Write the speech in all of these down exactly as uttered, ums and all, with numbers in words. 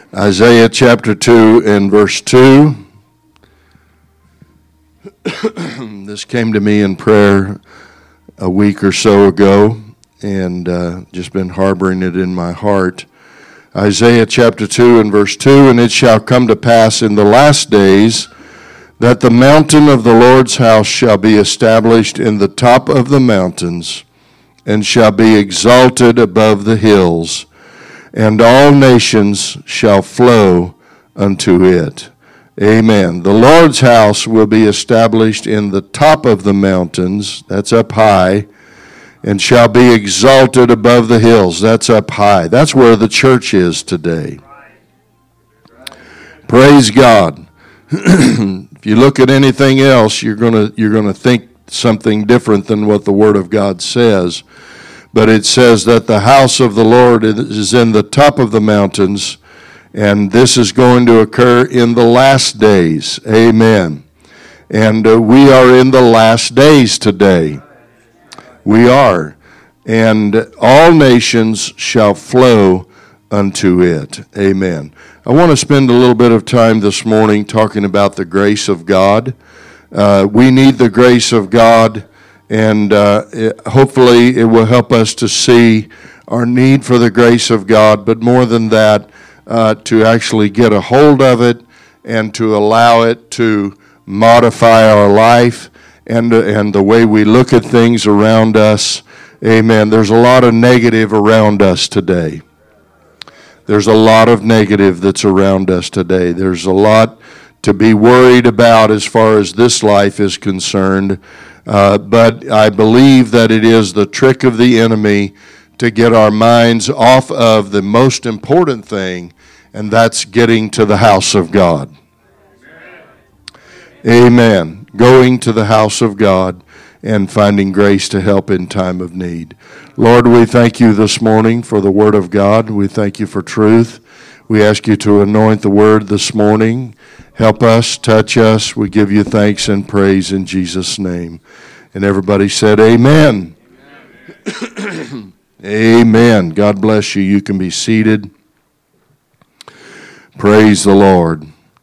Isaiah chapter two and verse two. This came to me in prayer a week or so ago, and uh, just been harboring it in my heart. Isaiah chapter two and verse two, and it shall come to pass in the last days that the mountain of the Lord's house shall be established in the top of the mountains, and shall be exalted above the hills, and all nations shall flow unto it. Amen. The Lord's house will be established in the top of the mountains, that's up high, and shall be exalted above the hills, that's up high. That's where the church is today. Praise God. If you look at anything else, you're gonna you're gonna think something different than what the Word of God says. But it says that the house of the Lord is in the top of the mountains, and this is going to occur in the last days. Amen. And uh, we are in the last days today. We are. And all nations shall flow unto it. Amen. I want to spend a little bit of time this morning talking about the grace of God. Uh, we need the grace of God. And uh, it, hopefully it will help us to see our need for the grace of God, but more than that, uh, to actually get a hold of it and to allow it to modify our life and, uh, and the way we look at things around us. Amen. There's a lot of negative around us today. There's a lot of negative that's around us today. There's a lot to be worried about as far as this life is concerned. Uh, but I believe that it is the trick of the enemy to get our minds off of the most important thing, and that's getting to the house of God. Amen. Amen. Going to the house of God and finding grace to help in time of need. Lord, we thank you this morning for the Word of God. We thank you for truth. We ask you to anoint the Word this morning. Help us, touch us. We give you thanks and praise in Jesus' name. And everybody said amen. Amen. Amen. God bless you. You can be seated. Praise the Lord.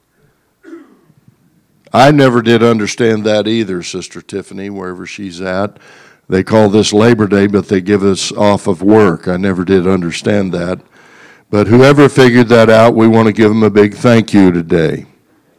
I never did understand that either, Sister Tiffany, wherever she's at. They call this Labor Day, but they give us off of work. I never did understand that. But whoever figured that out, we want to give them a big thank you today.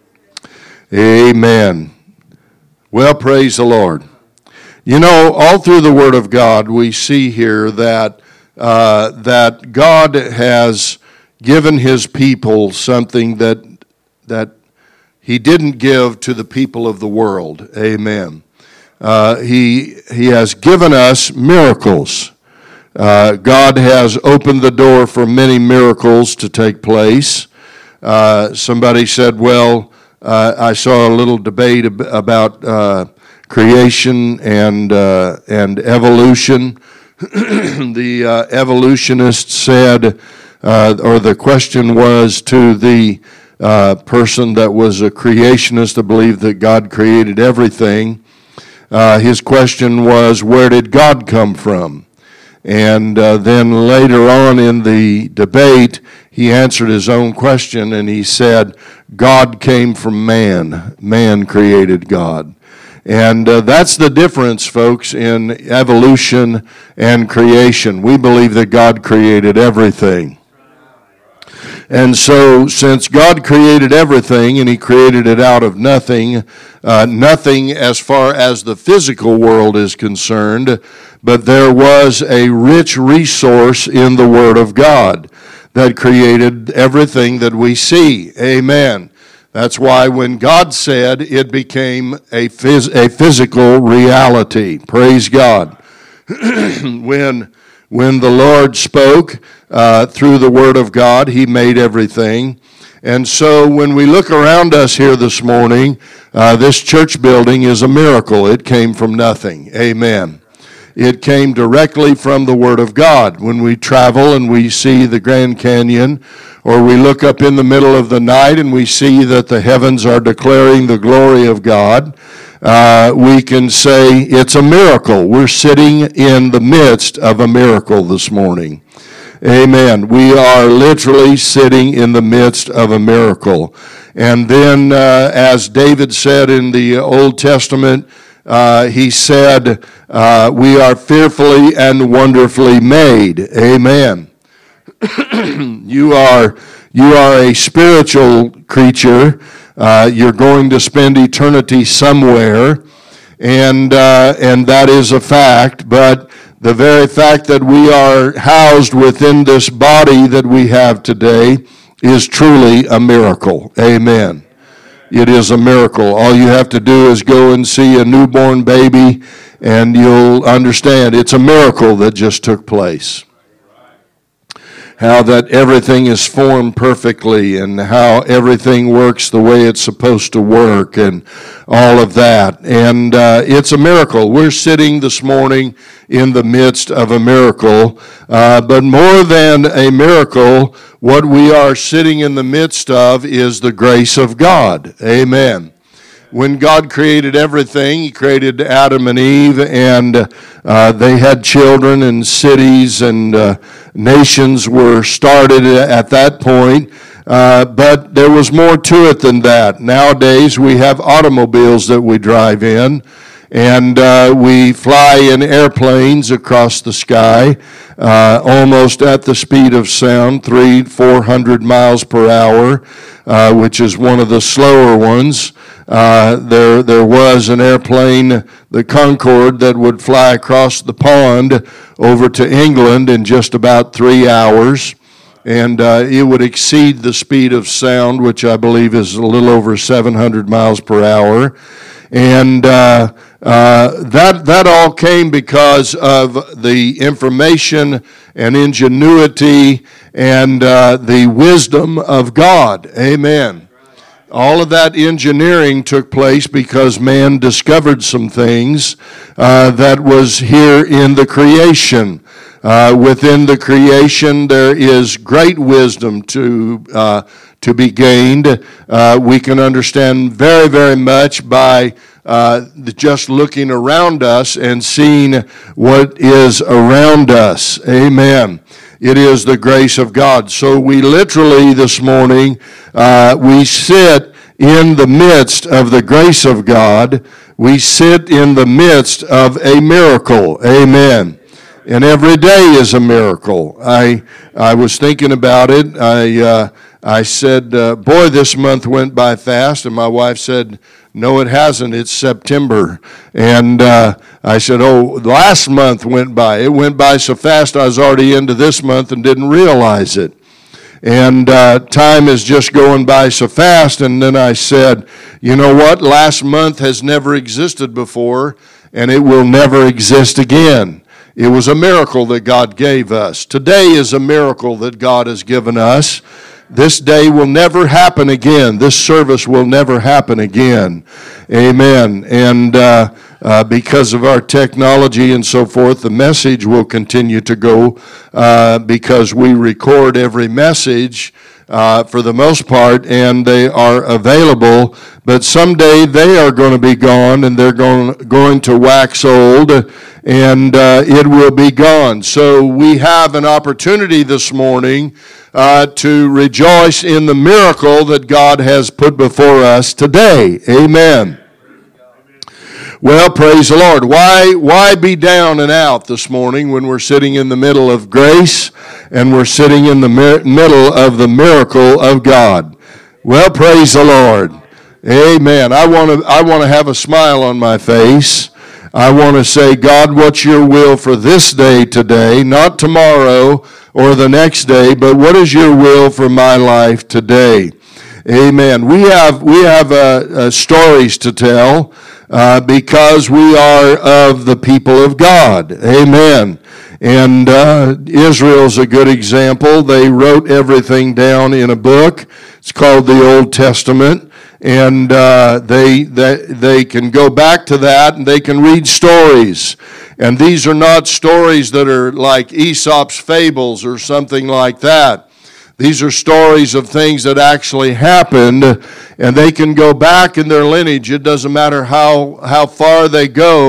Amen. Well, praise the Lord. You know, all through the Word of God, we see here that uh, that God has given His people something that that He didn't give to the people of the world. Amen. Uh, he He has given us miracles. Uh, God has opened the door for many miracles to take place. Uh, somebody said, well, uh, I saw a little debate ab- about uh, creation and uh, and evolution. The uh, evolutionist said, uh, or the question was to the uh, person that was a creationist to believe that God created everything. Uh, his question was, where did God come from? And uh, then later on in the debate, he answered his own question and he said, God came from man. Man created God. And uh, that's the difference, folks, in evolution and creation. We believe that God created everything. And so, since God created everything, and He created it out of nothing, uh, nothing as far as the physical world is concerned, but there was a rich resource in the Word of God that created everything that we see. Amen. That's why when God said, it became a, phys- a physical reality. Praise God. when... When the Lord spoke uh, through the Word of God, He made everything. And so when we look around us here this morning, uh, this church building is a miracle. It came from nothing. Amen. It came directly from the Word of God. When we travel and we see the Grand Canyon, or we look up in the middle of the night and we see that the heavens are declaring the glory of God, Uh, we can say it's a miracle. We're sitting in the midst of a miracle this morning. Amen. We are literally sitting in the midst of a miracle. And then, uh, as David said in the Old Testament, uh, he said, uh, we are fearfully and wonderfully made. Amen. you are you are a spiritual creature. Uh, you're going to spend eternity somewhere, and uh, and that is a fact. But the very fact that we are housed within this body that we have today is truly a miracle. Amen. It is a miracle. All you have to do is go and see a newborn baby, and you'll understand it's a miracle that just took place. How that everything is formed perfectly, and how everything works the way it's supposed to work, and all of that. And uh, it's a miracle. We're sitting this morning in the midst of a miracle. Uh, but more than a miracle, what we are sitting in the midst of is the grace of God. Amen. When God created everything, He created Adam and Eve, and uh, they had children, and cities and uh, nations were started at that point. Uh, but there was more to it than that. Nowadays, we have automobiles that we drive in, and uh, we fly in airplanes across the sky, uh, almost at the speed of sound, three, four hundred miles per hour, uh, which is one of the slower ones. Uh, there, there was an airplane, the Concorde, that would fly across the pond over to England in just about three hours. And uh, it would exceed the speed of sound, which I believe is a little over seven hundred miles per hour. And uh, uh, that that all came because of the information and ingenuity and uh, the wisdom of God. Amen. All of that engineering took place because man discovered some things uh, that was here in the creation. Uh, within the creation, there is great wisdom to uh, to be gained. Uh, we can understand very, very much by uh, just looking around us and seeing what is around us. Amen. It is the grace of God. So we literally this morning, uh, we sit in the midst of the grace of God. We sit in the midst of a miracle. Amen. And every day is a miracle. I I was thinking about it. I uh, I said, uh, boy, this month went by fast. And my wife said, no, it hasn't. It's September. And uh, I said, oh, last month went by. It went by so fast I was already into this month and didn't realize it. And uh, time is just going by so fast. And then I said, you know what? Last month has never existed before, and it will never exist again. It was a miracle that God gave us. Today is a miracle that God has given us. This day will never happen again. This service will never happen again. Amen. And uh, uh, because of our technology and so forth, the message will continue to go uh, because we record every message uh, for the most part, and they are available. But someday they are going to be gone, and they're going, going to wax old, and uh, it will be gone. So we have an opportunity this morning uh, to rejoice in the miracle that God has put before us today. Amen. Well, praise the Lord. Why, why be down and out this morning when we're sitting in the middle of grace and we're sitting in the mir- middle of the miracle of God? Well, praise the Lord. Amen. I want to I want to have a smile on my face. I want to say, God, what's your will for this day today, not tomorrow or the next day, but what is your will for my life today? Amen. We have we have uh, uh, stories to tell uh, because we are of the people of God. Amen. And uh, Israel's a good example. They wrote everything down in a book. It's called the Old Testament. And uh, they, they they can go back to that, and they can read stories. And these are not stories that are like Aesop's fables or something like that. These are stories of things that actually happened, and they can go back in their lineage. It doesn't matter how, how far they go.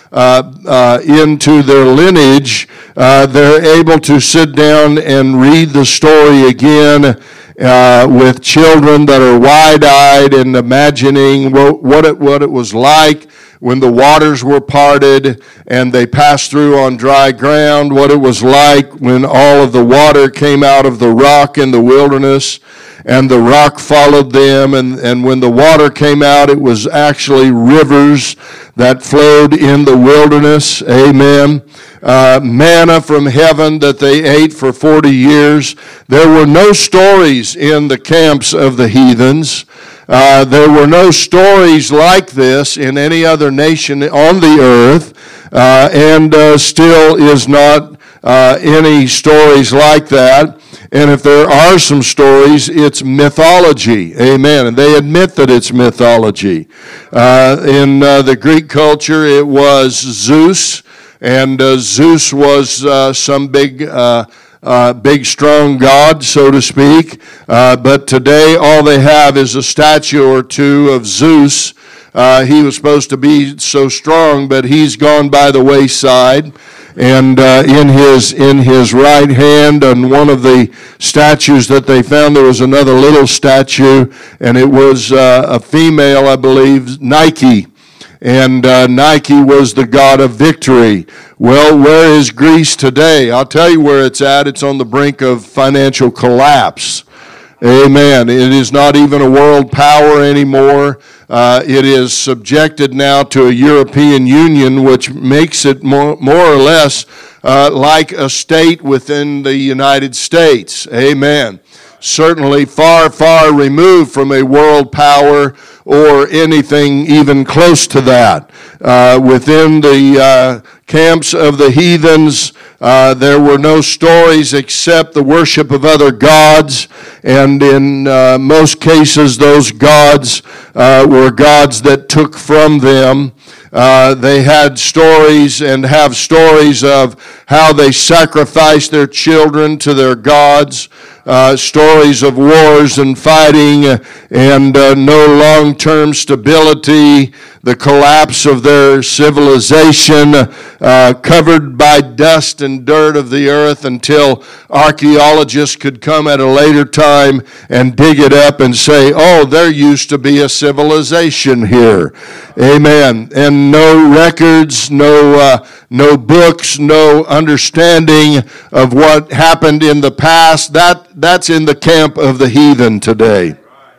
uh, uh, into their lineage, uh, they're able to sit down and read the story again uh, with children that are wide-eyed and imagining what, what, it, what it was like when the waters were parted and they passed through on dry ground, what it was like when all of the water came out of the rock in the wilderness and the rock followed them, and, and when the water came out, it was actually rivers that flowed in the wilderness. Amen. Uh, manna from heaven that they ate for forty years. There were no stories in the camps of the heathens. Uh, there were no stories like this in any other nation on the earth, uh, and uh, still is not uh, any stories like that. And if there are some stories, it's mythology. Amen. And they admit that it's mythology. Uh, in uh, the Greek culture, it was Zeus, and uh, Zeus was uh, some big uh Uh, big, strong God, so to speak. Uh, but today, all they have is a statue or two of Zeus. Uh, he was supposed to be so strong, but he's gone by the wayside. And uh, in his in his right hand, on one of the statues that they found, there was another little statue, and it was uh, a female, I believe, Nike. And uh, Nike was the god of victory. Well, where is Greece today? I'll tell you where it's at. It's on the brink of financial collapse. Amen. It is not even a world power anymore. Uh, it is subjected now to a European Union, which makes it more, more or less uh, like a state within the United States. Amen. Certainly far, far removed from a world power or anything even close to that. Uh, within the uh, camps of the heathens, uh, there were no stories except the worship of other gods, and in uh, most cases those gods uh, were gods that took from them. Uh, they had stories and have stories of how they sacrificed their children to their gods, uh, stories of wars and fighting and uh, no long-term stability, the collapse of their civilization, uh, covered by dust and dirt of the earth until archaeologists could come at a later time and dig it up and say, oh, there used to be a civilization here. Amen. And no records, no uh, no books, no understanding of what happened in the past. That that's in the camp of the heathen today.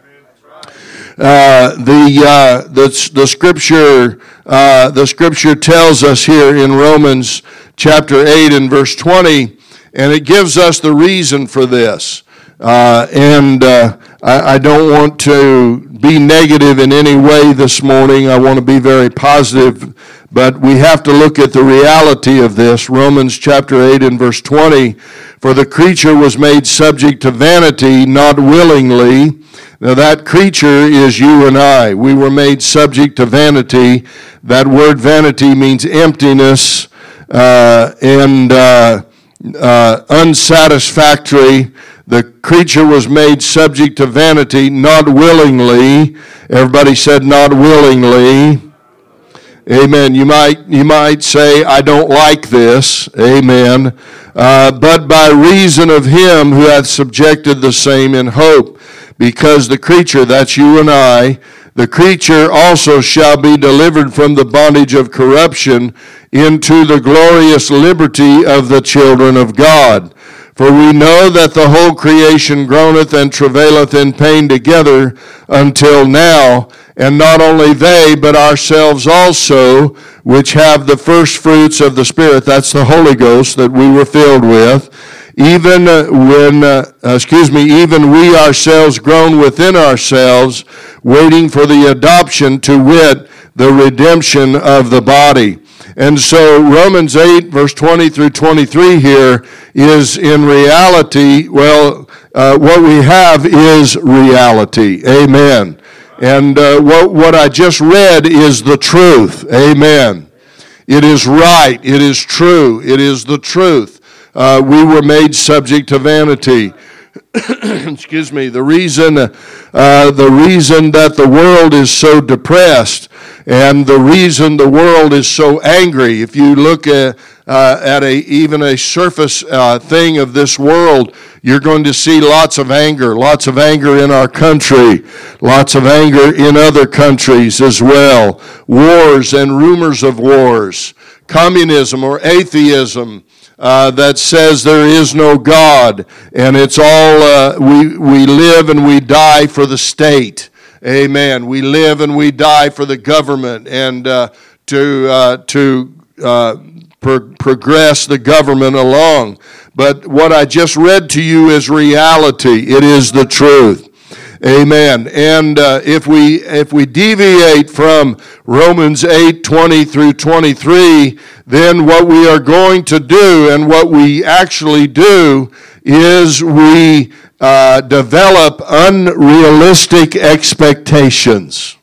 Uh, the uh, the the scripture uh, the scripture tells us here in Romans chapter eight and verse twenty, and it gives us the reason for this. Uh, and uh, I, I don't want to be negative in any way this morning. I want to be very positive, but we have to look at the reality of this. Romans chapter eight and verse twenty, for the creature was made subject to vanity, not willingly. Now that creature is you and I. We were made subject to vanity. That word vanity means emptiness uh, and uh, uh, unsatisfactory. The creature was made subject to vanity, not willingly. Everybody said not willingly. Amen. You might you might say, I don't like this. Amen. Uh, but by reason of him who hath subjected the same in hope. Because the creature, that's you and I, the creature also shall be delivered from the bondage of corruption into the glorious liberty of the children of God. For we know that the whole creation groaneth and travaileth in pain together until now, and not only they, but ourselves also, which have the first fruits of the Spirit, that's the Holy Ghost that we were filled with, even when, uh, excuse me, even we ourselves groan within ourselves, waiting for the adoption, to wit, the redemption of the body. And so Romans eight, verse twenty through twenty-three here is in reality, well, uh, what we have is reality. Amen. And uh, what, what I just read is the truth. Amen. It is right. It is true. It is the truth. Uh, we were made subject to vanity. excuse me, the reason, uh, the reason that the world is so depressed and the reason the world is so angry. If you look at, uh, at a even a surface uh, thing of this world, you're going to see lots of anger, lots of anger in our country, lots of anger in other countries as well. Wars and rumors of wars, communism or atheism. Uh, that says there is no God, and it's all, uh, we, we live and we die for the state. Amen. We live and we die for the government and uh, to, uh, to uh, pro- progress the government along. But what I just read to you is reality. It is the truth. Amen. And uh, if we if we deviate from Romans eight twenty through twenty-three, then what we are going to do and what we actually do is we uh, develop unrealistic expectations.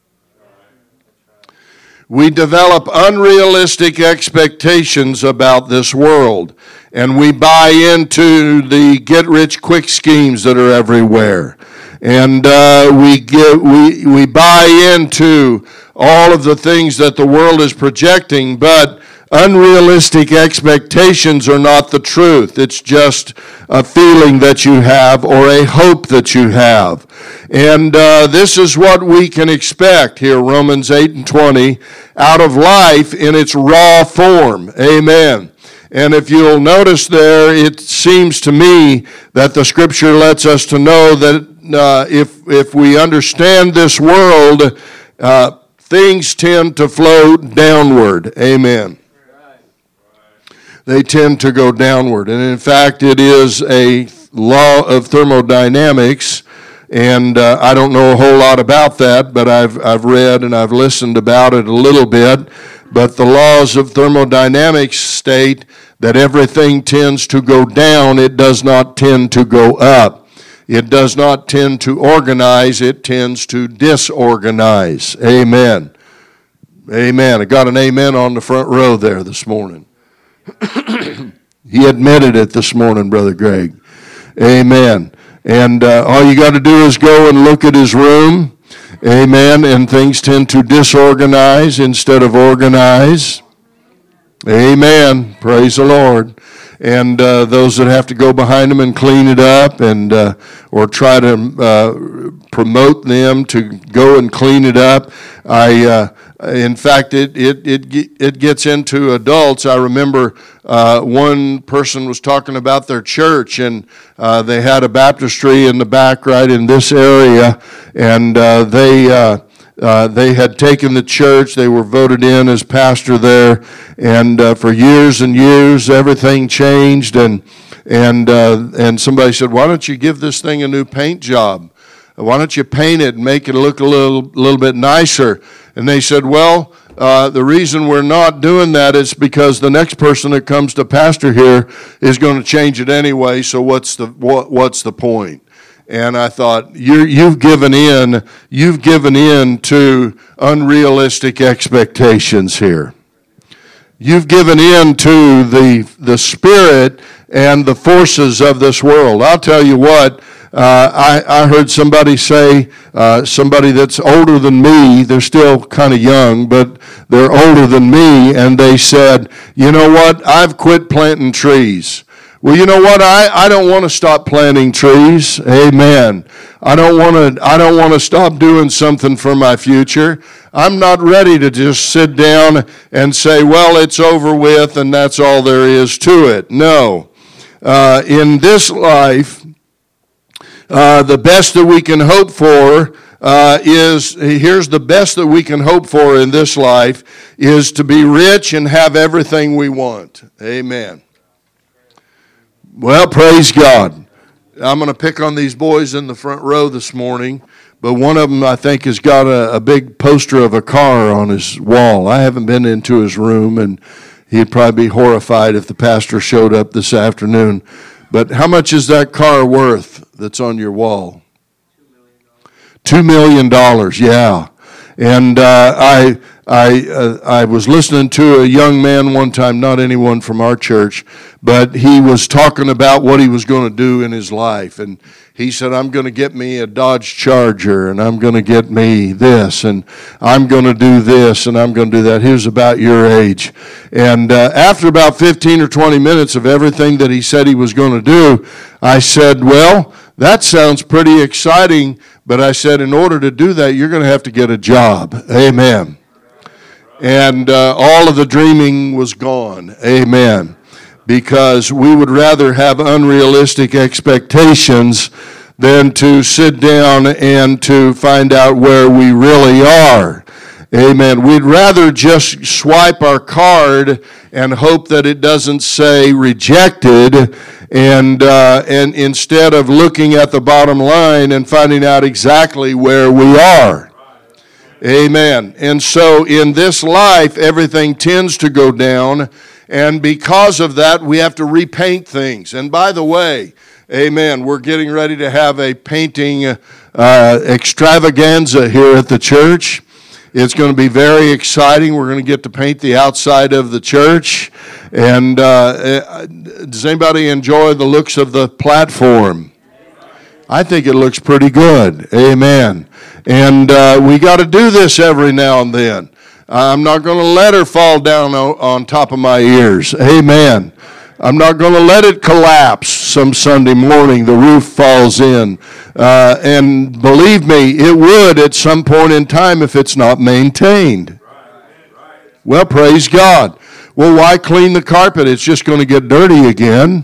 We develop unrealistic expectations about this world, and we buy into the get-rich-quick schemes that are everywhere. And uh, we get we we buy into all of the things that the world is projecting, but unrealistic expectations are not the truth. It's just a feeling that you have or a hope that you have. And uh, this is what we can expect here, Romans eight and twenty, out of life in its raw form. Amen. And if you'll notice there, it seems to me that the Scripture lets us to know that Uh, if if we understand this world, uh, things tend to flow downward. Amen. They tend to go downward. And in fact, it is a law of thermodynamics. And uh, I don't know a whole lot about that, but I've I've read and I've listened about it a little bit. But the laws of thermodynamics state that everything tends to go down. It does not tend to go up. It does not tend to organize, it tends to disorganize. Amen. Amen. I got an amen on the front row there this morning. He admitted it this morning, Brother Greg. Amen. And uh, all you got to do is go and look at his room. Amen. And things tend to disorganize instead of organize. Amen. Praise the Lord. And uh, those that have to go behind them and clean it up and uh, or try to uh, promote them to go and clean it up. I, uh, in fact, it it it it gets into adults. I remember uh, one person was talking about their church, and uh, they had a baptistry in the back right in this area, and uh, they. Uh, Uh, they had taken the church. They were voted in as pastor there, and uh, for years and years, everything changed. And and uh, and somebody said, "Why don't you give this thing a new paint job? Why don't you paint it and make it look a little little bit nicer?" And they said, "Well, uh, the reason we're not doing that is because the next person that comes to pastor here is going to change it anyway. So what's the what, what's the point?" And I thought, you you've given in, you've given in to unrealistic expectations here. You've given in to the the spirit and the forces of this world. I'll tell you what, uh, I, I heard somebody say, uh, somebody that's older than me, they're still kind of young, but they're older than me, and they said, you know what, I've quit planting trees. Well, you know what? I, I don't want to stop planting trees. Amen. I don't want to I don't want to stop doing something for my future. I'm not ready to just sit down and say, well, it's over with and that's all there is to it. No. Uh, in this life, uh, the best that we can hope for uh, is, here's the best that we can hope for in this life, is to be rich and have everything we want. Amen. Well, praise God. I'm going to pick on these boys in the front row this morning, but one of them, I think, has got a, a big poster of a car on his wall. I haven't been into his room, and he'd probably be horrified if the pastor showed up this afternoon. But how much is that car worth that's on your wall? Two million dollars. Two million dollars, yeah. And uh, I I uh, I was listening to a young man one time, not anyone from our church, but he was talking about what he was going to do in his life. And he said, I'm going to get me a Dodge Charger, and I'm going to get me this, and I'm going to do this, and I'm going to do that. He was about your age. And uh, after about fifteen or twenty minutes of everything that he said he was going to do, I said, well, that sounds pretty exciting, but I said, in order to do that, you're going to have to get a job. Amen. And uh, all of the dreaming was gone. Amen. Because we would rather have unrealistic expectations than to sit down and to find out where we really are. Amen. We'd rather just swipe our card and hope that it doesn't say rejected, and uh, and instead of looking at the bottom line and finding out exactly where we are. Amen. And so in this life, everything tends to go down, and because of that, we have to repaint things. And by the way, amen, we're getting ready to have a painting uh, extravaganza here at the church. It's going to be very exciting. We're going to get to paint the outside of the church. And uh, does anybody enjoy the looks of the platform? I think it looks pretty good. Amen. And uh, we got to do this every now and then. I'm not going to let her fall down on, on top of my ears. Amen. I'm not going to let it collapse some Sunday morning. The roof falls in. Uh, and believe me, it would at some point in time if it's not maintained. Well, praise God. Well, why clean the carpet? It's just going to get dirty again.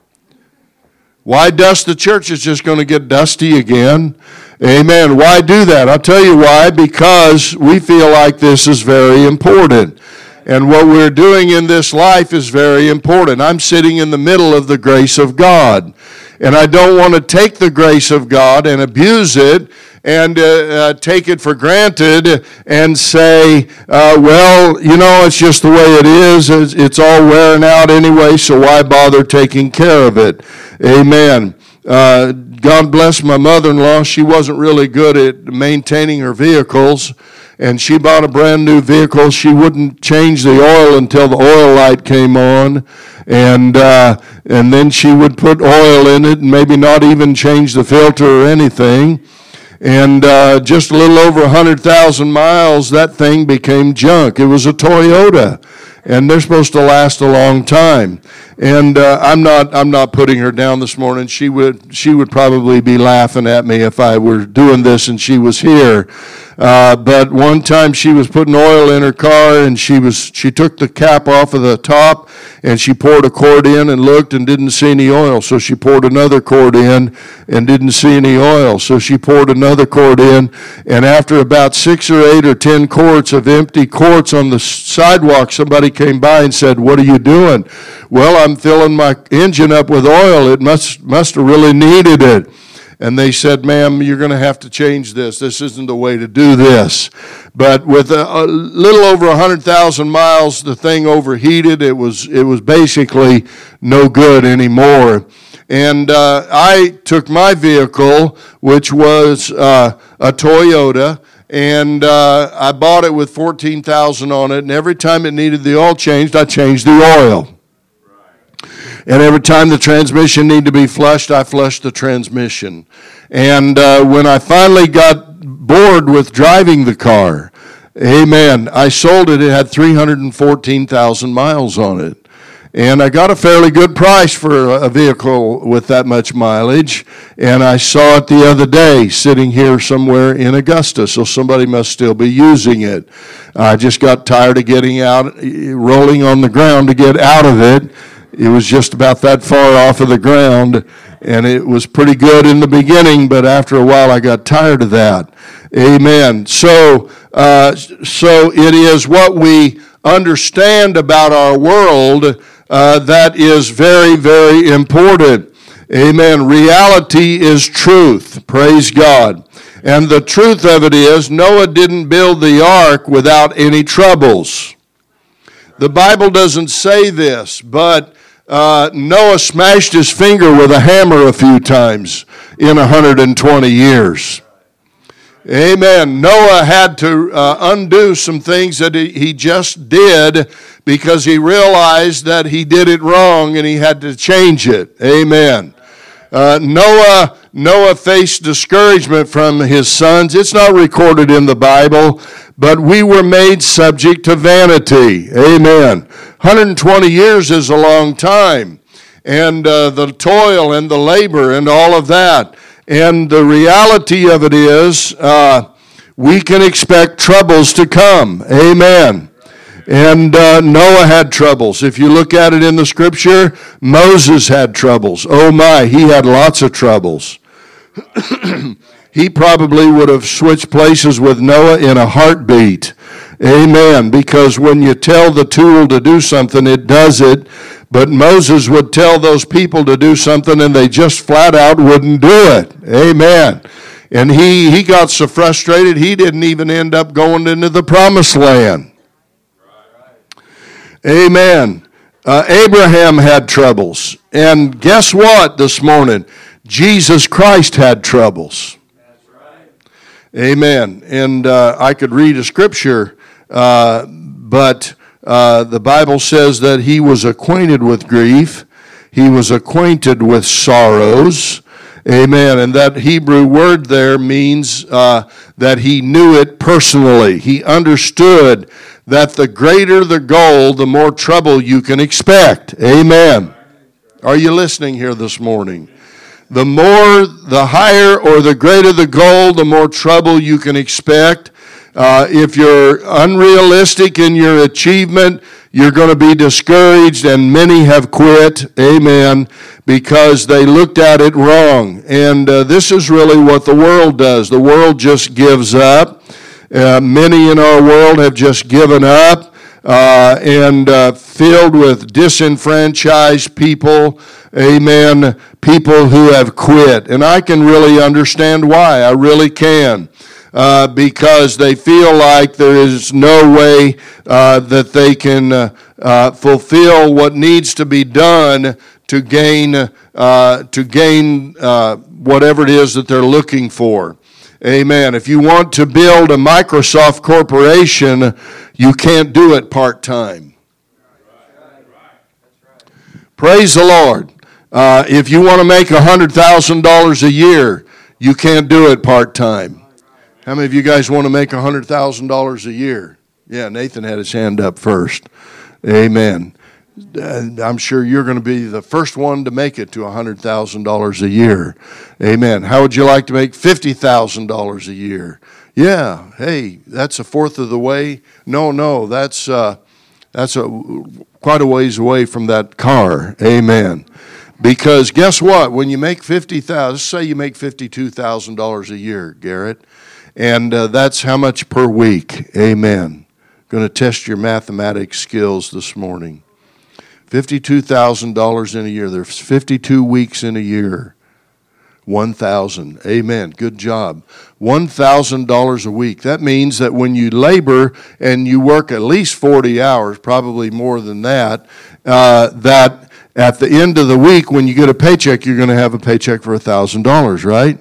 Why dust the church? It's just going to get dusty again. Amen. Why do that? I'll tell you why. Because we feel like this is very important. And what we're doing in this life is very important. I'm sitting in the middle of the grace of God. And I don't want to take the grace of God and abuse it and uh, uh, take it for granted and say, uh, well, you know, it's just the way it is. It's, it's all wearing out anyway, so why bother taking care of it? Amen. Uh, God bless my mother-in-law. She wasn't really good at maintaining her vehicles, and she bought a brand new vehicle. She wouldn't change the oil until the oil light came on, and uh, and then she would put oil in it and maybe not even change the filter or anything. And uh, just a little over one hundred thousand miles, that thing became junk. It was a Toyota, and they're supposed to last a long time. And uh, I'm not I'm not putting her down this morning. She would she would probably be laughing at me if I were doing this and she was here. Uh, but one time she was putting oil in her car, and she was she took the cap off of the top, and she poured a quart in and looked and didn't see any oil. So she poured another quart in and didn't see any oil. So she poured another quart in, and after about six or eight or ten quarts of empty quarts on the sidewalk, somebody came by and said, "What are you doing?" "Well, I'm filling my engine up with oil. It must must have really needed it." And they said, "Ma'am, you're going to have to change this. This isn't the way to do this." But with a, a little over one hundred thousand miles, the thing overheated. It was it was basically no good anymore. And uh, I took my vehicle, which was uh, a Toyota, and uh, I bought it with fourteen thousand dollars on it. And every time it needed the oil changed, I changed the oil. And every time the transmission needed to be flushed, I flushed the transmission. And uh, when I finally got bored with driving the car, amen, I sold it. It had three hundred fourteen thousand miles on it. And I got a fairly good price for a vehicle with that much mileage. And I saw it the other day sitting here somewhere in Augusta, so somebody must still be using it. I just got tired of getting out, rolling on the ground to get out of it. It was just about that far off of the ground, and it was pretty good in the beginning, but after a while I got tired of that. Amen. So, uh, so it is what we understand about our world uh, that is very, very important. Amen. Reality is truth. Praise God. And the truth of it is, Noah didn't build the ark without any troubles. The Bible doesn't say this, but Uh, Noah smashed his finger with a hammer a few times in one hundred twenty years. Amen. Noah had to uh, undo some things that he, he just did because he realized that he did it wrong and he had to change it. Amen. Uh, Noah, Noah faced discouragement from his sons. It's not recorded in the Bible, but we were made subject to vanity. Amen. one hundred twenty years is a long time. And uh, the toil and the labor and all of that. And the reality of it is, uh, we can expect troubles to come. Amen. And uh, Noah had troubles. If you look at it in the Scripture, Moses had troubles. Oh my, he had lots of troubles. He probably would have switched places with Noah in a heartbeat. Amen. Because when you tell the tool to do something, it does it. But Moses would tell those people to do something and they just flat out wouldn't do it. Amen. And he, he got so frustrated he didn't even end up going into the promised land. Amen. Uh, Abraham had troubles. And guess what this morning? Jesus Christ had troubles. Amen. And uh, I could read a scripture, uh, but uh, the Bible says that he was acquainted with grief. He was acquainted with sorrows. Amen. And that Hebrew word there means uh, that he knew it personally. He understood that the greater the goal, the more trouble you can expect. Amen. Are you listening here this morning? The more, the higher or the greater the goal, the more trouble you can expect. Uh, if you're unrealistic in your achievement, you're going to be discouraged, and many have quit, amen, because they looked at it wrong. And uh, this is really what the world does. The world just gives up. Uh, many in our world have just given up. Uh, and uh, filled with disenfranchised people, amen, people who have quit. And I can really understand why. I really can. Uh, because they feel like there is no way uh, that they can uh, uh, fulfill what needs to be done to gain, uh, to gain uh, whatever it is that they're looking for. Amen. If you want to build a Microsoft corporation, you can't do it part-time. Praise the Lord. Uh, if you want to make one hundred thousand dollars a year, you can't do it part-time. How many of you guys want to make one hundred thousand dollars a year? Yeah, Nathan had his hand up first. Amen. I'm sure you're going to be the first one to make it to one hundred thousand dollars a year. Amen. How would you like to make fifty thousand dollars a year? Yeah, hey, that's a fourth of the way. No, no, that's uh, that's a quite a ways away from that car. Amen. Because guess what? When you make fifty thousand dollars, say you make fifty-two thousand dollars a year, Garrett, and uh, that's how much per week. Amen. Going to test your mathematics skills this morning. fifty-two thousand dollars in a year. There's fifty-two weeks in a year. one thousand. Amen. Good job. one thousand dollars a week. That means that when you labor and you work at least forty hours, probably more than that, uh, that at the end of the week when you get a paycheck, you're going to have a paycheck for one thousand dollars, right?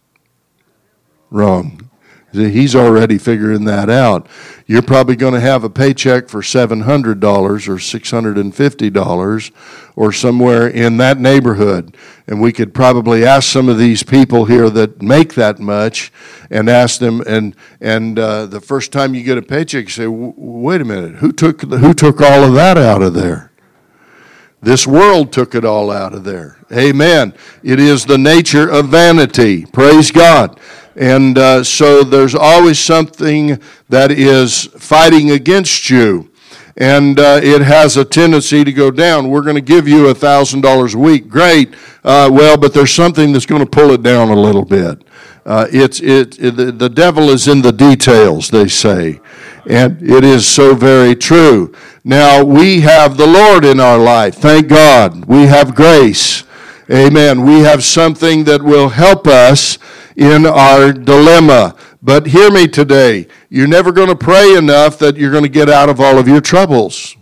Wrong. He's already figuring that out. You're probably going to have a paycheck for seven hundred dollars or six hundred fifty dollars or somewhere in that neighborhood. And we could probably ask some of these people here that make that much and ask them, and and uh, the first time you get a paycheck, you say, wait a minute, who took who took all of that out of there? This world took it all out of there. Amen. It is the nature of vanity. Praise God. And uh, so there's always something that is fighting against you. And uh, it has a tendency to go down. We're going to give you one thousand dollars a week. Great. Uh, well, but there's something that's going to pull it down a little bit. Uh, it's it, it the, the devil is in the details, they say. And it is so very true. Now, we have the Lord in our life. Thank God. We have grace. Amen. We have something that will help us in our dilemma. But hear me today. You're never going to pray enough that you're going to get out of all of your troubles.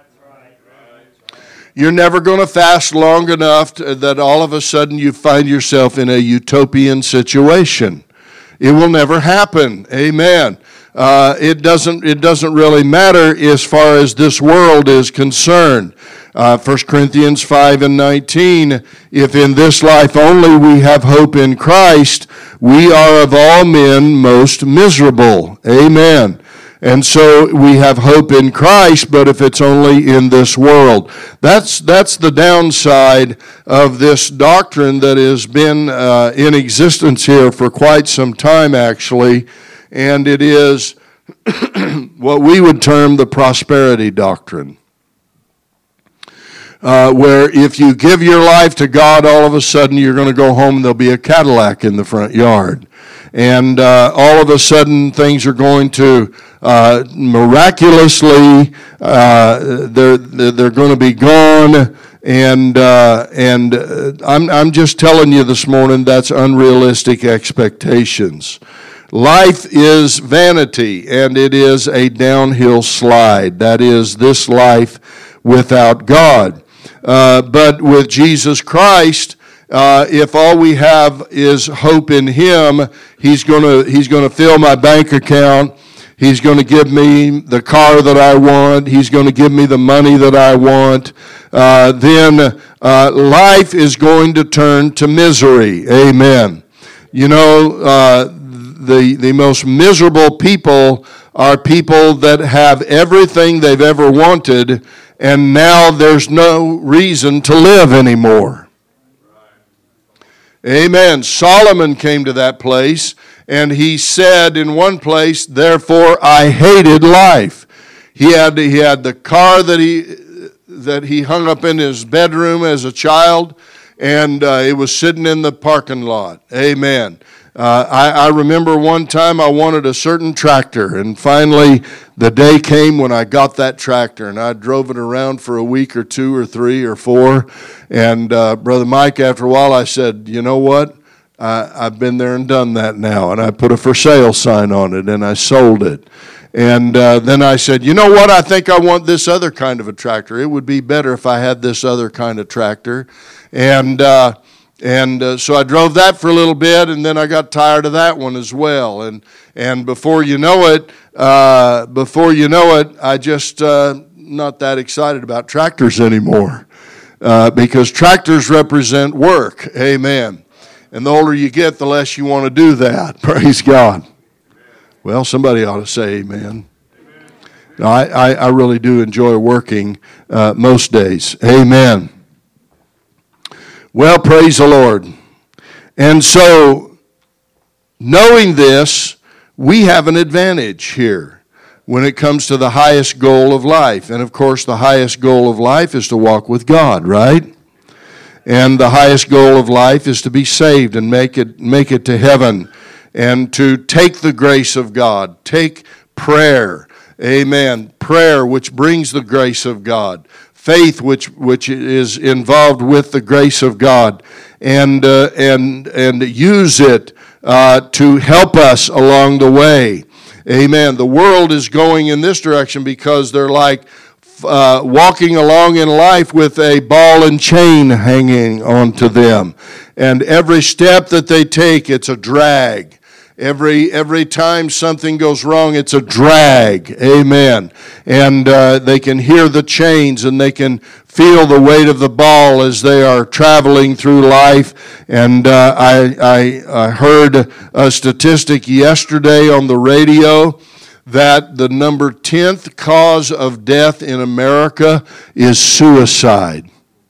You're never going to fast long enough to, that all of a sudden you find yourself in a utopian situation. It will never happen. Amen. Uh, it doesn't it doesn't really matter as far as this world is concerned. Uh, First Corinthians five and nineteen, if in this life only we have hope in Christ, we are of all men most miserable. Amen. And so we have hope in Christ, but if it's only in this world. That's that's the downside of this doctrine that has been uh, in existence here for quite some time, actually. And it is what we would term the prosperity doctrine. Uh, where if you give your life to God, all of a sudden you're going to go home and there'll be a Cadillac in the front yard. And uh, all of a sudden things are going to uh, miraculously, uh, they're, they're going to be gone. And uh, and uh, I'm, I'm just telling you this morning, that's unrealistic expectations. Life is vanity, and it is a downhill slide. That is this life without God. Uh, but with Jesus Christ, uh, if all we have is hope in Him, He's gonna He's gonna fill my bank account. He's going to give me the car that I want. He's going to give me the money that I want. Uh, then uh, life is going to turn to misery. Amen. You know, uh, the the most miserable people are people that have everything they've ever wanted, and now there's no reason to live anymore. Amen. Solomon came to that place, and he said in one place, therefore I hated life. He had he had the car that he that he hung up in his bedroom as a child, and uh, it was sitting in the parking lot. Amen. Uh, I, I remember one time I wanted a certain tractor, and finally the day came when I got that tractor, and I drove it around for a week or two or three or four, and uh, Brother Mike, after a while, I said, you know what, I, I've been there and done that now, and I put a for sale sign on it, and I sold it. And uh, then I said, you know what, I think I want this other kind of a tractor. It would be better if I had this other kind of tractor. And uh, and uh, so I drove that for a little bit, and then I got tired of that one as well. And and before you know it, uh, before you know it, I just uh, not that excited about tractors anymore, uh, because tractors represent work. Amen. And the older you get, the less you want to do that. Praise God. Well, somebody ought to say amen. Amen. No, I, I, I really do enjoy working uh, most days. Amen. Well, praise the Lord. And so, knowing this, we have an advantage here when it comes to the highest goal of life. And of course, the highest goal of life is to walk with God, right? And the highest goal of life is to be saved and make it make it to heaven, and to take the grace of God, take prayer, amen, prayer which brings the grace of God, faith which which is involved with the grace of God, and uh, and and use it uh, to help us along the way, amen. The world is going in this direction because they're like uh, walking along in life with a ball and chain hanging onto them, and every step that they take, it's a drag. Every every time something goes wrong, it's a drag. Amen. And uh, they can hear the chains, and they can feel the weight of the ball as they are traveling through life. And uh, I, I I heard a statistic yesterday on the radio that the number tenth cause of death in America is suicide.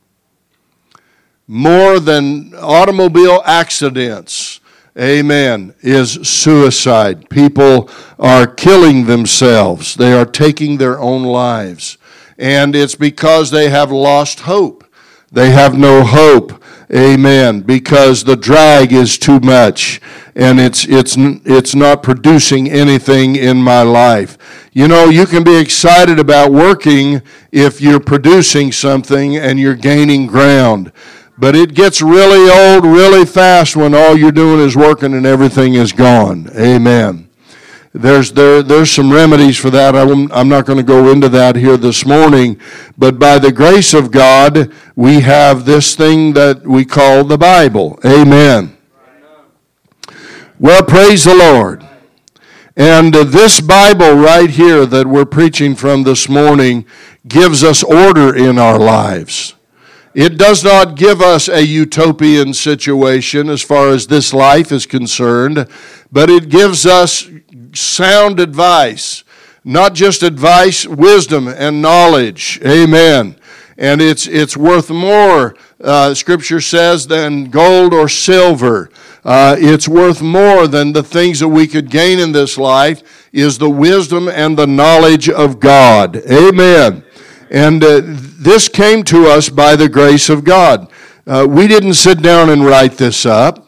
More than automobile accidents, amen, is suicide. People are killing themselves. They are taking their own lives. And it's because they have lost hope. They have no hope, amen, because the drag is too much, and it's it's it's not producing anything in my life. You know, you can be excited about working if you're producing something and you're gaining ground. But it gets really old really fast when all you're doing is working and everything is gone. Amen. There's there there's some remedies for that. I'm, I'm not going to go into that here this morning. But by the grace of God, we have this thing that we call the Bible. Amen. Well, praise the Lord. And uh, this Bible right here that we're preaching from this morning gives us order in our lives. It does not give us a utopian situation as far as this life is concerned, but it gives us sound advice, not just advice, wisdom and knowledge. Amen. And it's it's worth more, uh, Scripture says, than gold or silver. Uh, it's worth more than the things that we could gain in this life is the wisdom and the knowledge of God. Amen. And uh, this came to us by the grace of God. Uh, we didn't sit down and write this up.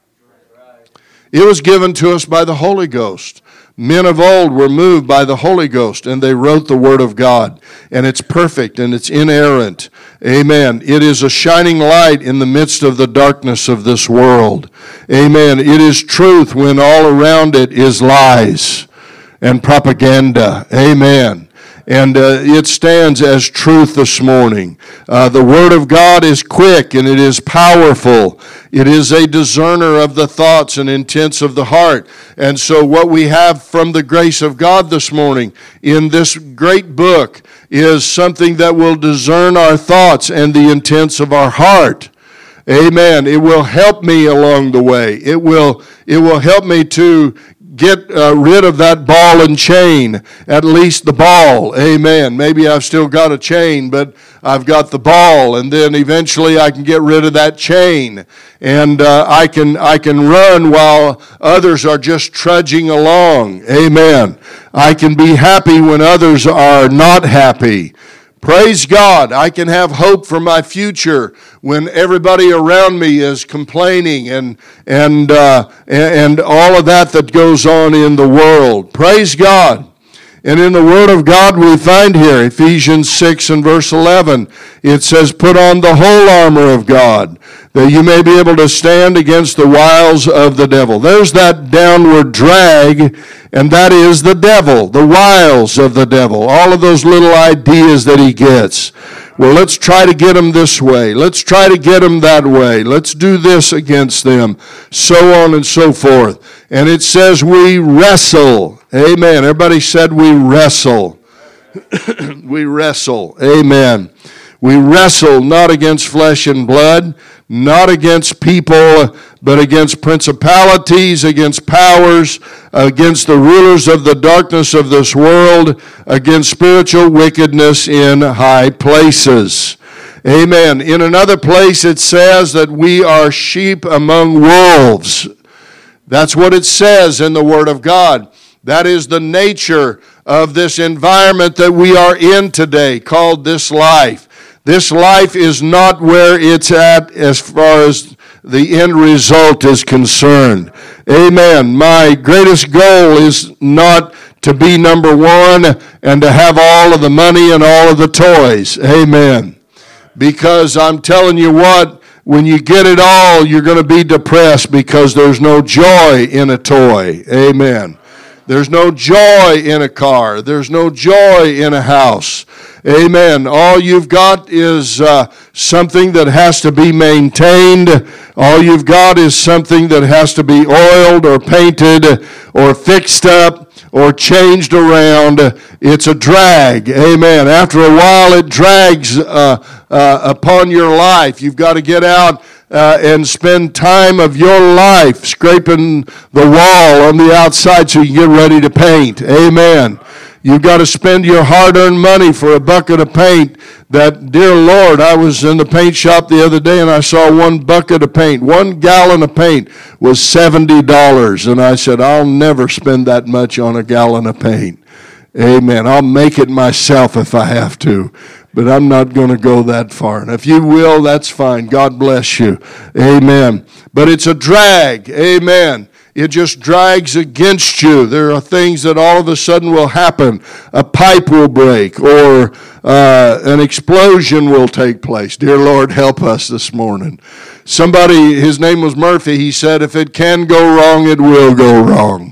It was given to us by the Holy Ghost. Men of old were moved by the Holy Ghost, and they wrote the Word of God. And it's perfect, and it's inerrant. Amen. It is a shining light in the midst of the darkness of this world. Amen. It is truth when all around it is lies and propaganda. Amen. And uh, it stands as truth this morning. Uh, the Word of God is quick and it is powerful. It is a discerner of the thoughts and intents of the heart. And so what we have from the grace of God this morning in this great book is something that will discern our thoughts and the intents of our heart. Amen. It will help me along the way. It will, it will help me to get uh, rid of that ball and chain, at least the ball. Amen. Maybe I've still got a chain, but I've got the ball, and then eventually I can get rid of that chain, and uh, I can I can run while others are just trudging along. Amen. I can be happy when others are not happy. Praise God, I can have hope for my future when everybody around me is complaining and and uh, and all of that that goes on in the world. Praise God. And in the Word of God we find here, Ephesians six and verse eleven, it says, "Put on the whole armor of God, that you may be able to stand against the wiles of the devil." There's that downward drag, and that is the devil, the wiles of the devil, all of those little ideas that he gets. Well, let's try to get them this way. Let's try to get them that way. Let's do this against them, so on and so forth. And it says we wrestle. Amen. Everybody said we wrestle. We wrestle. Amen. We wrestle not against flesh and blood, not against people, but against principalities, against powers, against the rulers of the darkness of this world, against spiritual wickedness in high places. Amen. In another place it says that we are sheep among wolves. That's what it says in the Word of God. That is the nature of this environment that we are in today, called this life. This life is not where it's at as far as the end result is concerned. Amen. My greatest goal is not to be number one and to have all of the money and all of the toys. Amen. Because I'm telling you what, when you get it all, you're going to be depressed because there's no joy in a toy. Amen. There's no joy in a car. There's no joy in a house. Amen. All you've got is uh, something that has to be maintained. All you've got is something that has to be oiled or painted or fixed up or changed around. It's a drag. Amen. After a while, it drags uh, uh, upon your life. You've got to get out Uh, and spend time of your life scraping the wall on the outside so you get ready to paint. Amen. You've got to spend your hard-earned money for a bucket of paint that, dear Lord, I was in the paint shop the other day and I saw one bucket of paint. One gallon of paint was seventy dollars. And I said, I'll never spend that much on a gallon of paint. Amen. I'll make it myself if I have to. But I'm not going to go that far. And if you will, that's fine. God bless you. Amen. But it's a drag. Amen. It just drags against you. There are things that all of a sudden will happen. A pipe will break or uh, an explosion will take place. Dear Lord, help us this morning. Somebody, his name was Murphy, he said, if it can go wrong, it will go wrong.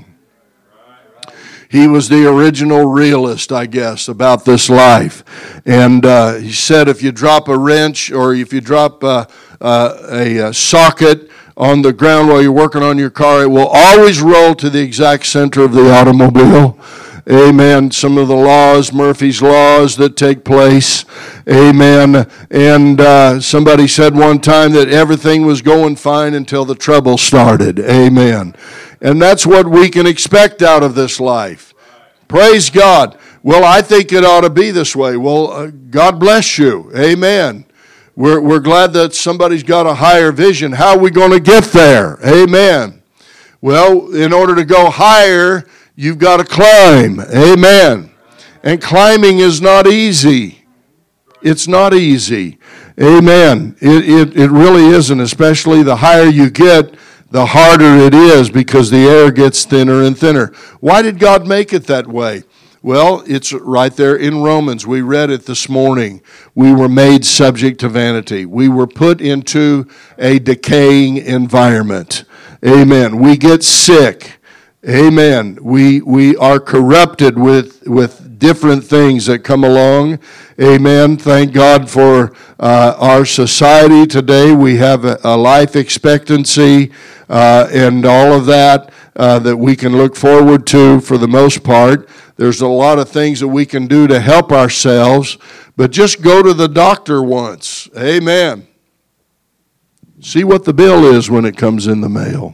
He was the original realist, I guess, about this life. And uh, he said if you drop a wrench or if you drop uh, uh, a, a socket on the ground while you're working on your car, it will always roll to the exact center of the automobile. Amen. Some of the laws, Murphy's laws that take place. Amen. And uh, somebody said one time that everything was going fine until the trouble started. Amen. And that's what we can expect out of this life. Praise God. Well, I think it ought to be this way. Well, uh, God bless you. Amen. We're, we're glad that somebody's got a higher vision. How are we going to get there? Amen. Well, in order to go higher, you've got to climb. Amen. And climbing is not easy. It's not easy. Amen. It, it, it really isn't, especially the higher you get, the harder it is because the air gets thinner and thinner. Why did God make it that way? Well, it's right there in Romans. We read it this morning. We were made subject to vanity. We were put into a decaying environment. Amen. We get sick. Amen. We we are corrupted with, with different things that come along. Amen. Thank God for uh, our society today. We have a, a life expectancy uh, and all of that uh, that we can look forward to for the most part. There's a lot of things that we can do to help ourselves, but just go to the doctor once. Amen. See what the bill is when it comes in the mail.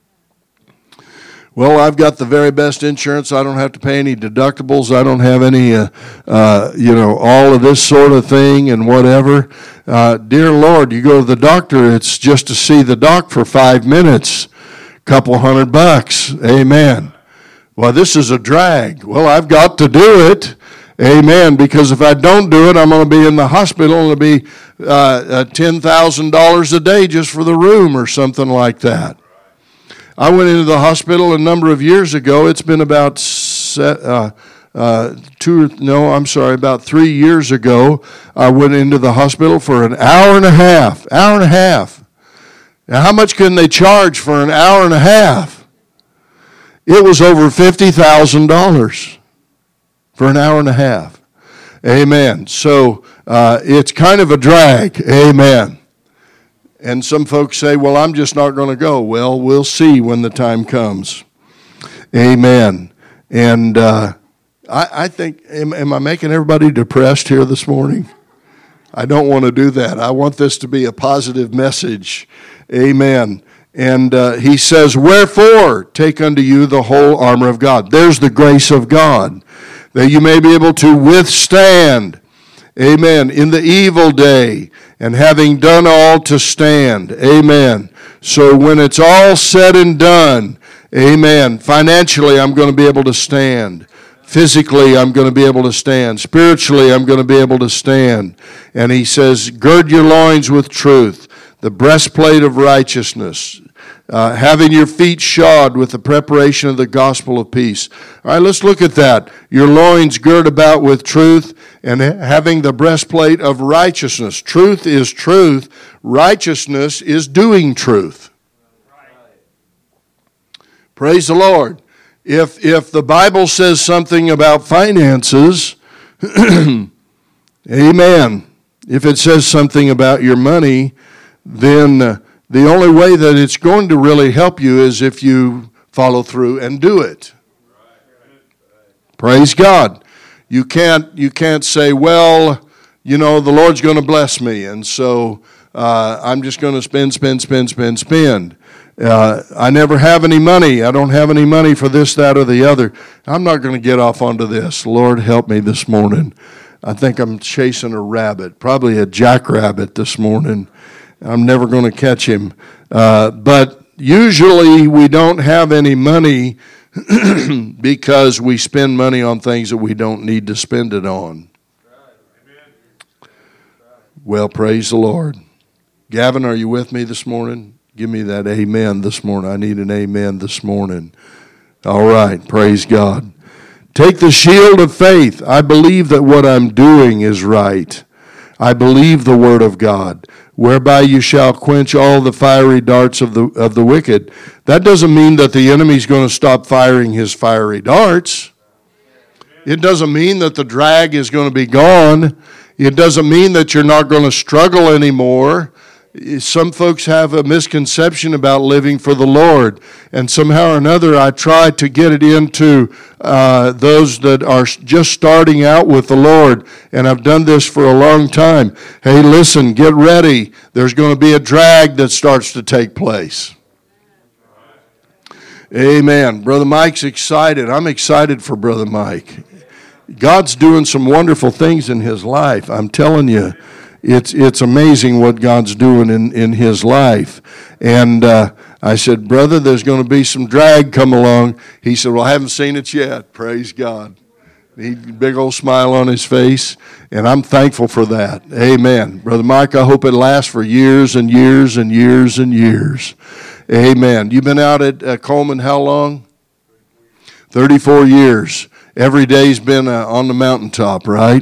Well, I've got the very best insurance. I don't have to pay any deductibles. I don't have any, uh, uh, you know, all of this sort of thing and whatever. Uh, dear Lord, you go to the doctor, it's just to see the doc for five minutes, couple hundred bucks. Amen. Well, this is a drag. Well, I've got to do it. Amen. Because if I don't do it, I'm going to be in the hospital and it'll be uh, uh, ten thousand dollars a day just for the room or something like that. I went into the hospital a number of years ago. It's been about set, uh, uh, two, no, I'm sorry, about three years ago. I went into the hospital for an hour and a half. Hour and a half. Now, how much can they charge for an hour and a half? It was over fifty thousand dollars for an hour and a half. Amen. So uh, it's kind of a drag. Amen. And some folks say, well, I'm just not going to go. Well, we'll see when the time comes. Amen. And uh, I, I think, am, am I making everybody depressed here this morning? I don't want to do that. I want this to be a positive message. Amen. And uh, he says, wherefore take unto you the whole armor of God. There's the grace of God, that you may be able to withstand, amen, in the evil day, and having done all to stand, amen. So when it's all said and done, amen, financially I'm going to be able to stand. Physically, I'm going to be able to stand. Spiritually, I'm going to be able to stand. And he says, gird your loins with truth, the breastplate of righteousness, uh, having your feet shod with the preparation of the gospel of peace. All right, let's look at that. Your loins girt about with truth, and having the breastplate of righteousness. Truth is truth. Righteousness is doing truth. Praise the Lord. If if the Bible says something about finances, amen. If it says something about your money, then uh, the only way that it's going to really help you is if you follow through and do it. Praise God. You can't you can't say, well, you know, the Lord's going to bless me, and so uh, I'm just going to spend, spend, spend, spend, spend. Uh, I never have any money. I don't have any money for this, that, or the other. I'm not going to get off onto this. Lord, help me this morning. I think I'm chasing a rabbit, probably a jackrabbit this morning. I'm never going to catch him. Uh, but usually we don't have any money because we spend money on things that we don't need to spend it on. Well, praise the Lord. Gavin, are you with me this morning? Give me that amen this morning. I need an amen this morning. All right, praise God. Take the shield of faith. I believe that what I'm doing is right. I believe the word of God, whereby you shall quench all the fiery darts of the of the wicked. That doesn't mean that the enemy's going to stop firing his fiery darts. It doesn't mean that the drag is going to be gone. It doesn't mean that you're not going to struggle anymore. Some folks have a misconception about living for the Lord, and somehow or another I try to get it into uh, those that are just starting out with the Lord, and I've done this for a long time. Hey, listen, get ready. There's going to be a drag that starts to take place. Amen. Brother Mike's excited. I'm excited for Brother Mike. God's doing some wonderful things in his life. I'm telling you. It's it's amazing what God's doing in, in his life. And uh, I said, brother, there's going to be some drag come along. He said, well, I haven't seen it yet. Praise God. He big old smile on his face, and I'm thankful for that. Amen. Brother Mike, I hope it lasts for years and years and years and years. Amen. You've been out at uh, Coleman how long? thirty-four years. Every day's been uh, on the mountaintop, right?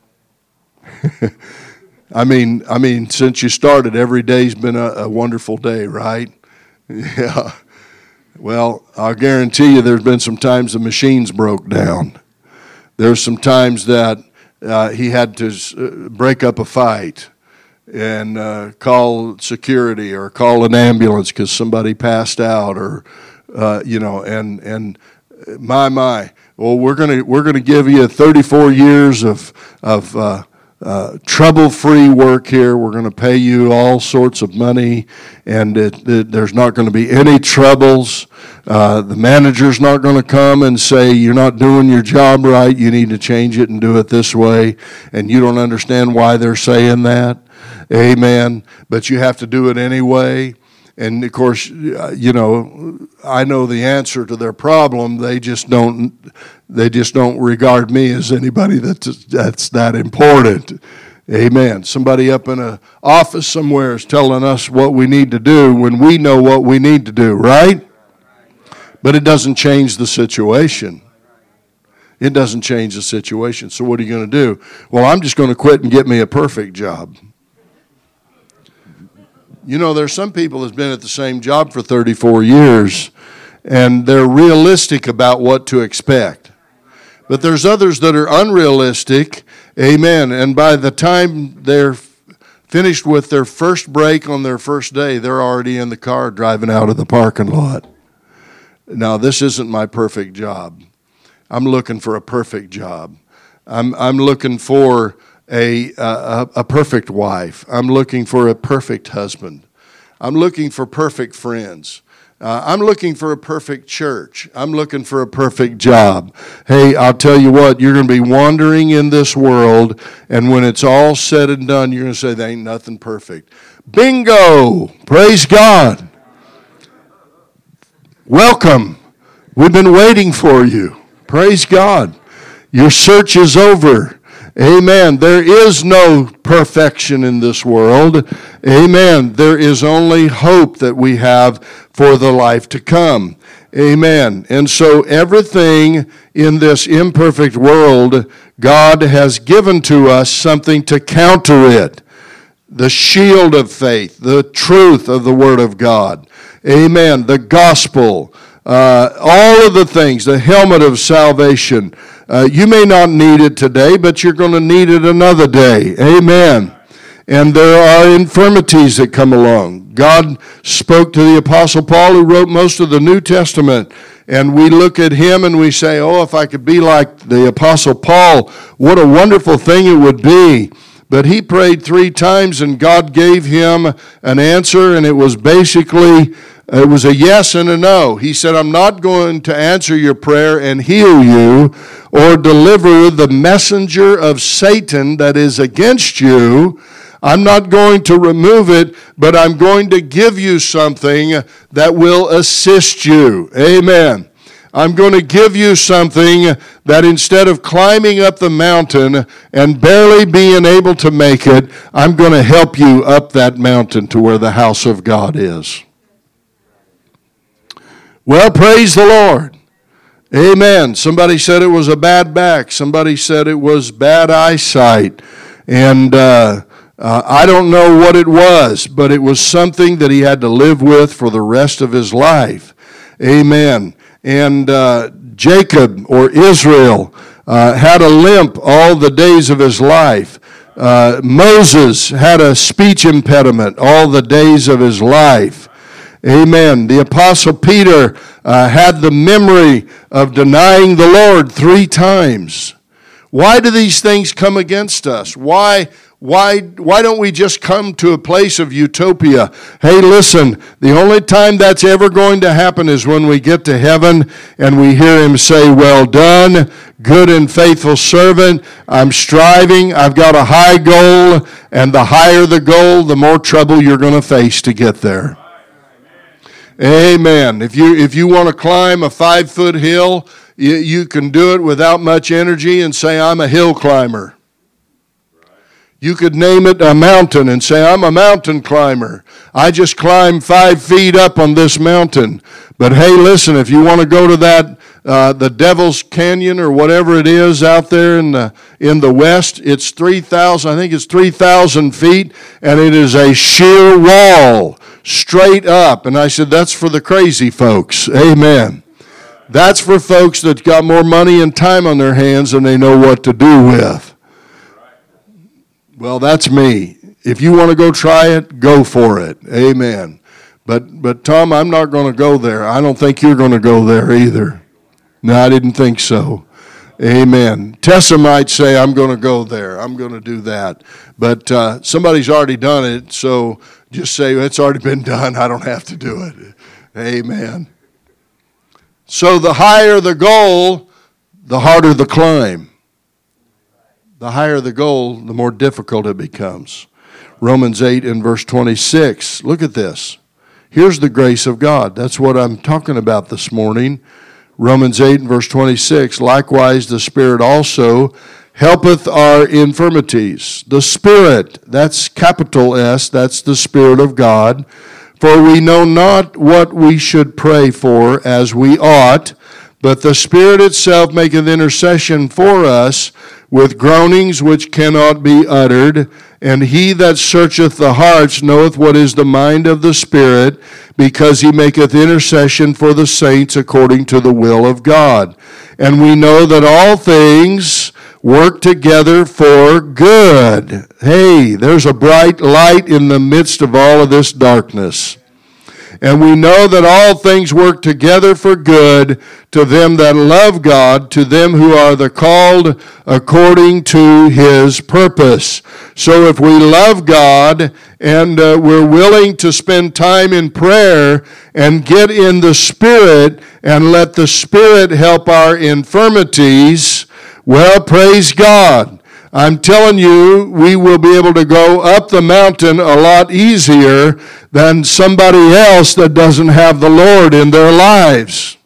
I mean, I mean, since you started, every day's been a, a wonderful day, right? Yeah. Well, I'll guarantee you there's been some times the machines broke down. There's some times that uh, he had to uh, break up a fight and uh, call security or call an ambulance because somebody passed out, or uh, you know, and and my my. Well, we're gonna we're gonna give you thirty-four years of of. Uh, Uh, trouble-free work here. We're going to pay you all sorts of money, and it, it, there's not going to be any troubles. Uh, the manager's not going to come and say, you're not doing your job right, you need to change it and do it this way, and you don't understand why they're saying that. Amen. But you have to do it anyway. And, of course, you know, I know the answer to their problem. They just don't they just don't regard me as anybody that's, that's that important. Amen. Somebody up in an office somewhere is telling us what we need to do when we know what we need to do, right? But it doesn't change the situation. It doesn't change the situation. So what are you going to do? Well, I'm just going to quit and get me a perfect job. You know, there's some people that's been at the same job for thirty-four years, and they're realistic about what to expect. But there's others that are unrealistic, amen, and by the time they're finished with their first break on their first day, they're already in the car driving out of the parking lot. Now, this isn't my perfect job. I'm looking for a perfect job. I'm I'm looking for A, a a perfect wife. I'm looking for a perfect husband. I'm looking for perfect friends. Uh, I'm looking for a perfect church. I'm looking for a perfect job. Hey, I'll tell you what, you're going to be wandering in this world, and when it's all said and done, you're going to say, there ain't nothing perfect. Bingo! Praise God. Welcome. We've been waiting for you. Praise God. Your search is over. Amen. There is no perfection in this world. Amen. There is only hope that we have for the life to come. Amen. And so everything in this imperfect world, God has given to us something to counter it. The shield of faith, the truth of the Word of God. Amen. The gospel. Uh, all of the things, the helmet of salvation. Uh, you may not need it today, but you're going to need it another day. Amen. And there are infirmities that come along. God spoke to the Apostle Paul, who wrote most of the New Testament. And we look at him and we say, oh, if I could be like the Apostle Paul, what a wonderful thing it would be. But he prayed three times and God gave him an answer, and it was basically, it was a yes and a no. He said, I'm not going to answer your prayer and heal you or deliver the messenger of Satan that is against you. I'm not going to remove it, but I'm going to give you something that will assist you. Amen. I'm going to give you something that instead of climbing up the mountain and barely being able to make it, I'm going to help you up that mountain to where the house of God is. Well, praise the Lord. Amen. Somebody said it was a bad back. Somebody said it was bad eyesight. And uh, uh, I don't know what it was, but it was something that he had to live with for the rest of his life. Amen. And uh, Jacob, or Israel, uh, had a limp all the days of his life. Uh, Moses had a speech impediment all the days of his life. Amen. The Apostle Peter uh, had the memory of denying the Lord three times. Why do these things come against us? Why, why, why don't we just come to a place of utopia? Hey, listen, the only time that's ever going to happen is when we get to heaven and we hear him say, well done, good and faithful servant. I'm striving. I've got a high goal, and the higher the goal, the more trouble you're going to face to get there. Amen. If you if you want to climb a five-foot hill, you, you can do it without much energy and say, I'm a hill climber. You could name it a mountain and say, I'm a mountain climber. I just climbed five feet up on this mountain. But hey, listen, if you want to go to that, uh, the Devil's Canyon or whatever it is out there in the in the west, it's three thousand, I think it's three thousand feet, and it is a sheer wall, straight up. And I said, that's for the crazy folks. Amen. That's for folks that got more money and time on their hands than they know what to do with. Well, that's me. If you want to go try it, go for it. Amen. But, but Tom, I'm not going to go there. I don't think you're going to go there either. No, I didn't think so. Amen. Tessa might say, I'm going to go there. I'm going to do that. But uh, somebody's already done it, so just say, it's already been done. I don't have to do it. Amen. So the higher the goal, the harder the climb. The higher the goal, the more difficult it becomes. Romans eight and verse twenty-six. Look at this. Here's the grace of God. That's what I'm talking about this morning. Romans eight and verse twenty-six. Likewise, the Spirit also helpeth our infirmities. The Spirit, that's capital S, that's the Spirit of God. For we know not what we should pray for as we ought, but the Spirit itself maketh intercession for us with groanings which cannot be uttered. And he that searcheth the hearts knoweth what is the mind of the Spirit, because he maketh intercession for the saints according to the will of God. And we know that all things work together for good. Hey, there's a bright light in the midst of all of this darkness. And we know that all things work together for good to them that love God, to them who are the called according to his purpose. So if we love God and uh, we're willing to spend time in prayer and get in the Spirit and let the Spirit help our infirmities, well, praise God. I'm telling you, we will be able to go up the mountain a lot easier than somebody else that doesn't have the Lord in their lives.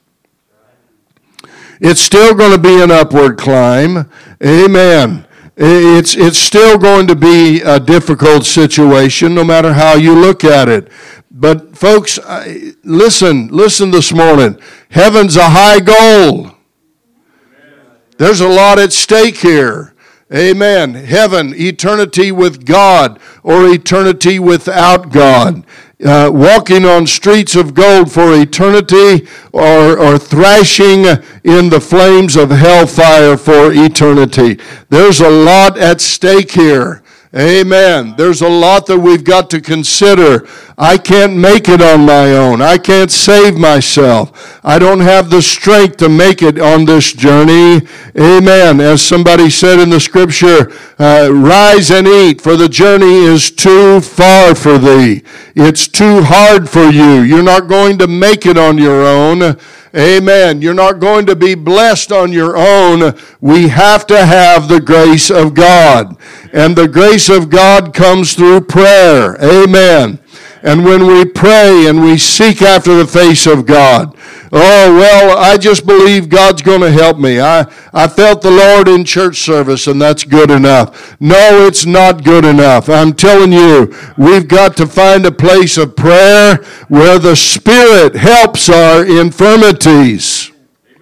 It's still going to be an upward climb. Amen. It's, it's still going to be a difficult situation no matter how you look at it. But folks, listen, listen this morning. Heaven's a high goal. There's a lot at stake here. Amen. Heaven, eternity with God or eternity without God. Uh, walking on streets of gold for eternity or, or thrashing in the flames of hellfire for eternity. There's a lot at stake here. Amen. There's a lot that we've got to consider. I can't make it on my own. I can't save myself. I don't have the strength to make it on this journey. Amen. As somebody said in the scripture, uh, rise and eat, for the journey is too far for thee. It's too hard for you. You're not going to make it on your own. Amen. You're not going to be blessed on your own. We have to have the grace of God. And the grace of God comes through prayer. Amen. And when we pray and we seek after the face of God, oh, well, I just believe God's going to help me. I, I felt the Lord in church service, and that's good enough. No, it's not good enough. I'm telling you, we've got to find a place of prayer where the Spirit helps our infirmities.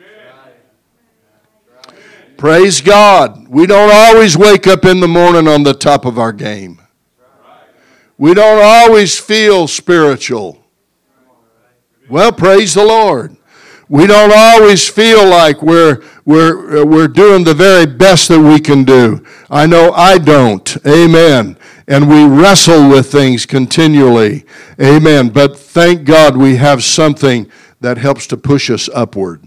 Praise God. We don't always wake up in the morning on the top of our game. We don't always feel spiritual. Well, praise the Lord. We don't always feel like we're we're we're doing the very best that we can do. I know I don't. Amen. And we wrestle with things continually. Amen. But thank God we have something that helps to push us upward.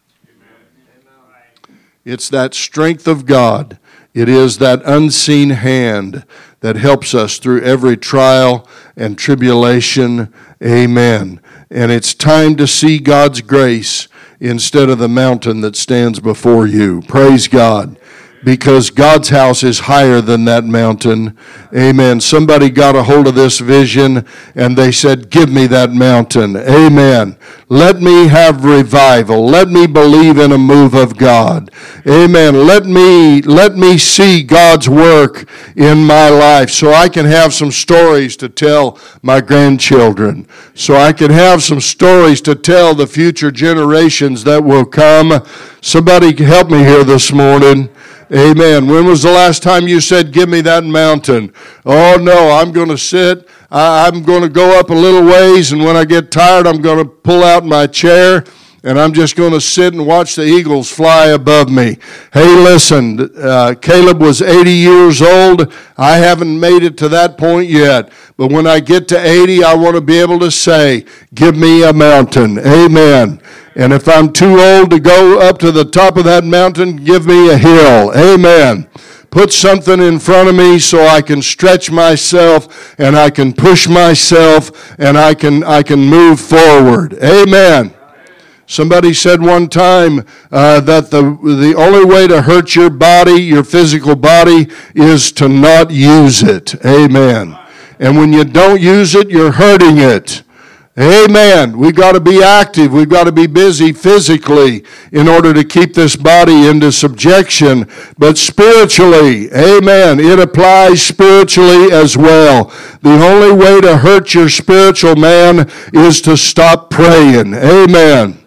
It's that strength of God. It is that unseen hand that helps us through every trial and tribulation. Amen. And it's time to see God's grace instead of the mountain that stands before you. Praise God. Because God's house is higher than that mountain. Amen. Somebody got a hold of this vision and they said, give me that mountain. Amen. Let me have revival. Let me believe in a move of God. Amen. Let me, let me see God's work in my life so I can have some stories to tell my grandchildren. So I can have some stories to tell the future generations that will come. Somebody help me here this morning. Amen. When was the last time you said, give me that mountain? Oh, no, I'm going to sit. I'm going to go up a little ways, and when I get tired, I'm going to pull out my chair, and I'm just going to sit and watch the eagles fly above me. Hey, listen, uh, Caleb was eighty years old. I haven't made it to that point yet. But when I get to eighty, I want to be able to say, give me a mountain. Amen. And if I'm too old to go up to the top of that mountain, give me a hill. Amen. Put something in front of me so I can stretch myself and I can push myself and I can I can move forward. Amen. Somebody said one time uh, that the the only way to hurt your body, your physical body, is to not use it. Amen. And when you don't use it, you're hurting it. Amen. We've got to be active. We've got to be busy physically in order to keep this body into subjection. But spiritually, amen, it applies spiritually as well. The only way to hurt your spiritual man is to stop praying. Amen.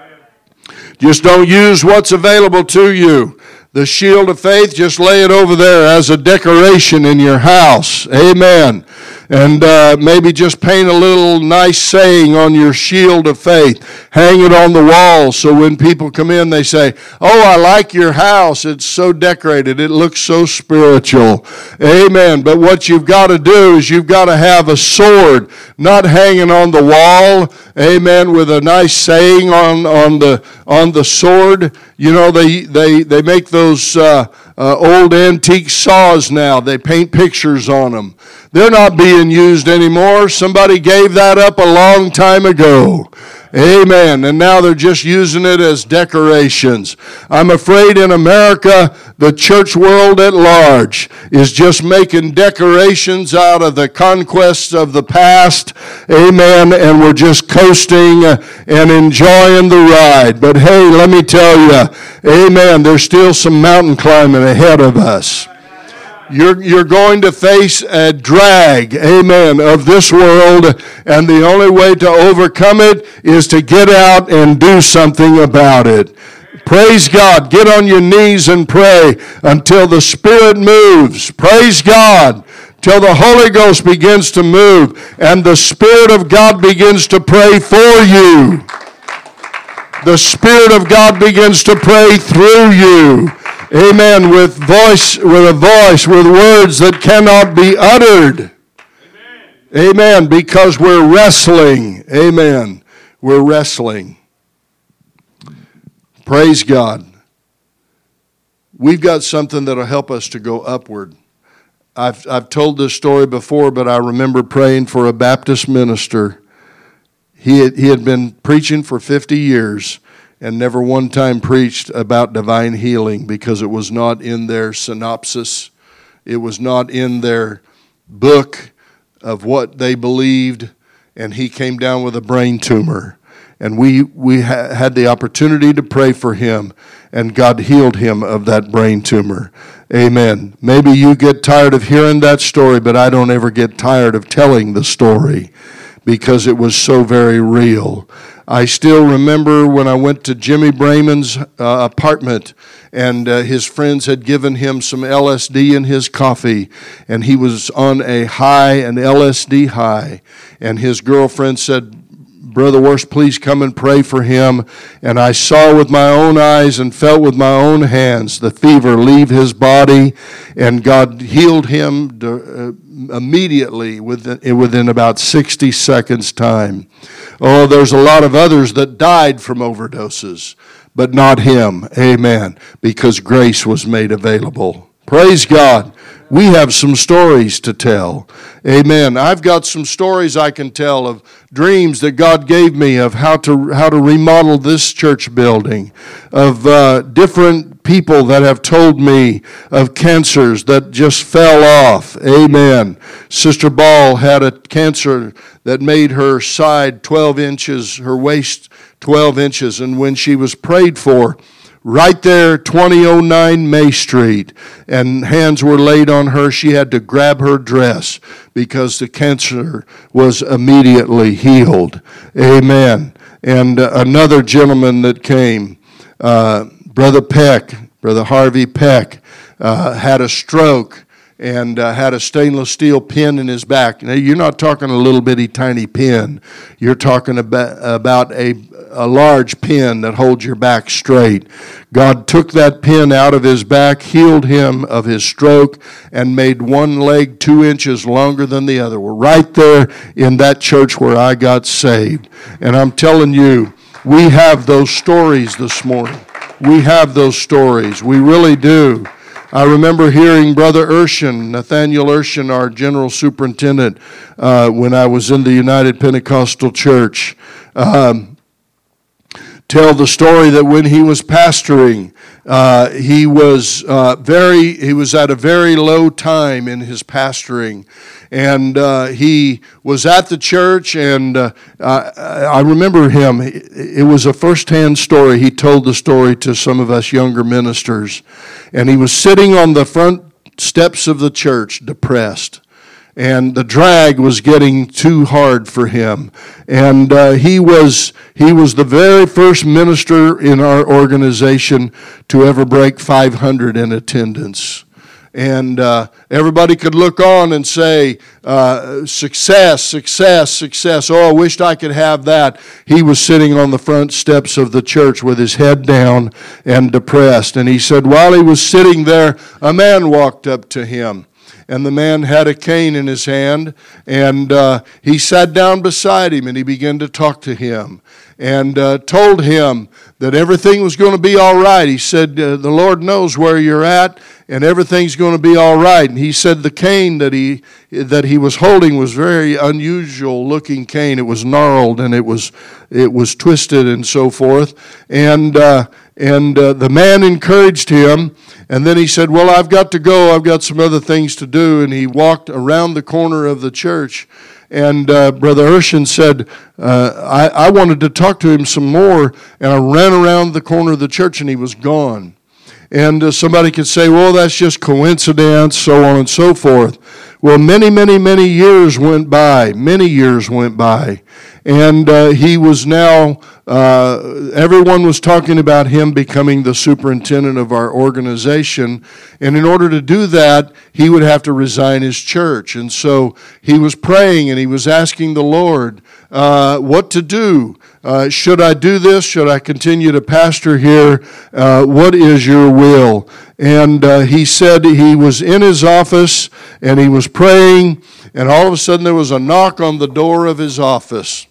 Just don't use what's available to you. The shield of faith, just lay it over there as a decoration in your house. Amen. And uh, maybe just paint a little nice saying on your shield of faith. Hang it on the wall so when people come in, they say, oh, I like your house. It's so decorated. It looks so spiritual. Amen. But what you've got to do is you've got to have a sword, not hanging on the wall. Amen. With a nice saying on, on the on the sword. You know, they, they, they make those uh, uh, old antique saws now. They paint pictures on them. They're not being used anymore. Somebody gave that up a long time ago. Amen. And now they're just using it as decorations. I'm afraid in America, the church world at large is just making decorations out of the conquests of the past. Amen. And we're just coasting and enjoying the ride. But hey, let me tell you, amen, there's still some mountain climbing ahead of us. You're, you're going to face a drag, amen, of this world, and the only way to overcome it is to get out and do something about it. Praise God. Get on your knees and pray until the Spirit moves. Praise God. Till the Holy Ghost begins to move and the Spirit of God begins to pray for you. The Spirit of God begins to pray through you. Amen. With voice, with a voice, with words that cannot be uttered. Amen. Amen. Because we're wrestling. Amen. We're wrestling. Praise God. We've got something that'll help us to go upward. I've I've told this story before, but I remember praying for a Baptist minister. He had, he had been preaching for fifty years. And never one time preached about divine healing because it was not in their synopsis. It was not in their book of what they believed. And he came down with a brain tumor. And we, we ha- had the opportunity to pray for him. And God healed him of that brain tumor. Amen. Maybe you get tired of hearing that story, but I don't ever get tired of telling the story because it was so very real. I still remember when I went to Jimmy Brayman's uh, apartment and uh, his friends had given him some L S D in his coffee and he was on a high, an L S D high. And his girlfriend said, Brother Worst, please come and pray for him. And I saw with my own eyes and felt with my own hands the fever leave his body, and God healed him to, uh, immediately within, within about sixty seconds time. Oh, there's a lot of others that died from overdoses, but not him. Amen. Because grace was made available. Praise God. We have some stories to tell. Amen. I've got some stories I can tell of dreams that God gave me of how to how to remodel this church building, of uh, different people that have told me of cancers that just fell off. Amen. Sister Ball had a cancer that made her side twelve inches, her waist twelve inches, and when she was prayed for, right there, twenty oh nine May Street, and hands were laid on her, she had to grab her dress because the cancer was immediately healed. Amen. And uh, another gentleman that came, uh, Brother Peck, Brother Harvey Peck, uh, had a stroke and uh, had a stainless steel pin in his back. Now, you're not talking a little bitty tiny pin. You're talking about, about a, a large pin that holds your back straight. God took that pin out of his back, healed him of his stroke, and made one leg two inches longer than the other. We're right there in that church where I got saved. And I'm telling you, we have those stories this morning. We have those stories. We really do. I remember hearing Brother Urshan, Nathaniel Urshan, our general superintendent, uh, when I was in the United Pentecostal Church, um, tell the story that when he was pastoring, uh, he was uh, very he was at a very low time in his pastoring, and uh, he was at the church, and uh, I, I remember him. It was a first-hand story. He told the story to some of us younger ministers, and he was sitting on the front steps of the church, depressed. And the drag was getting too hard for him. And uh, he was he was the very first minister in our organization to ever break five hundred in attendance. And uh, everybody could look on and say, uh, success, success, success. Oh, I wished I could have that. He was sitting on the front steps of the church with his head down and depressed. And he said, while he was sitting there, a man walked up to him. And the man had a cane in his hand, and uh, he sat down beside him, and he began to talk to him, and uh, told him that everything was going to be all right. He said, uh, the Lord knows where you're at, and everything's going to be all right. And he said the cane that he that he was holding was very unusual looking cane. It was gnarled, and it was it was twisted, and so forth. And uh, and uh, the man encouraged him. And then he said, well, I've got to go. I've got some other things to do. And he walked around the corner of the church. And uh, Brother Urshan said, uh, I, I wanted to talk to him some more. And I ran around the corner of the church, and he was gone. And uh, somebody could say, well, that's just coincidence, so on and so forth. Well, many, many, many years went by. Many years went by. And uh, he was now, uh, everyone was talking about him becoming the superintendent of our organization. And in order to do that, he would have to resign his church. And so he was praying, and he was asking the Lord uh, what to do. Uh, should I do this? Should I continue to pastor here? Uh, what is your will? And uh, he said he was in his office, and he was praying, and all of a sudden there was a knock on the door of his office.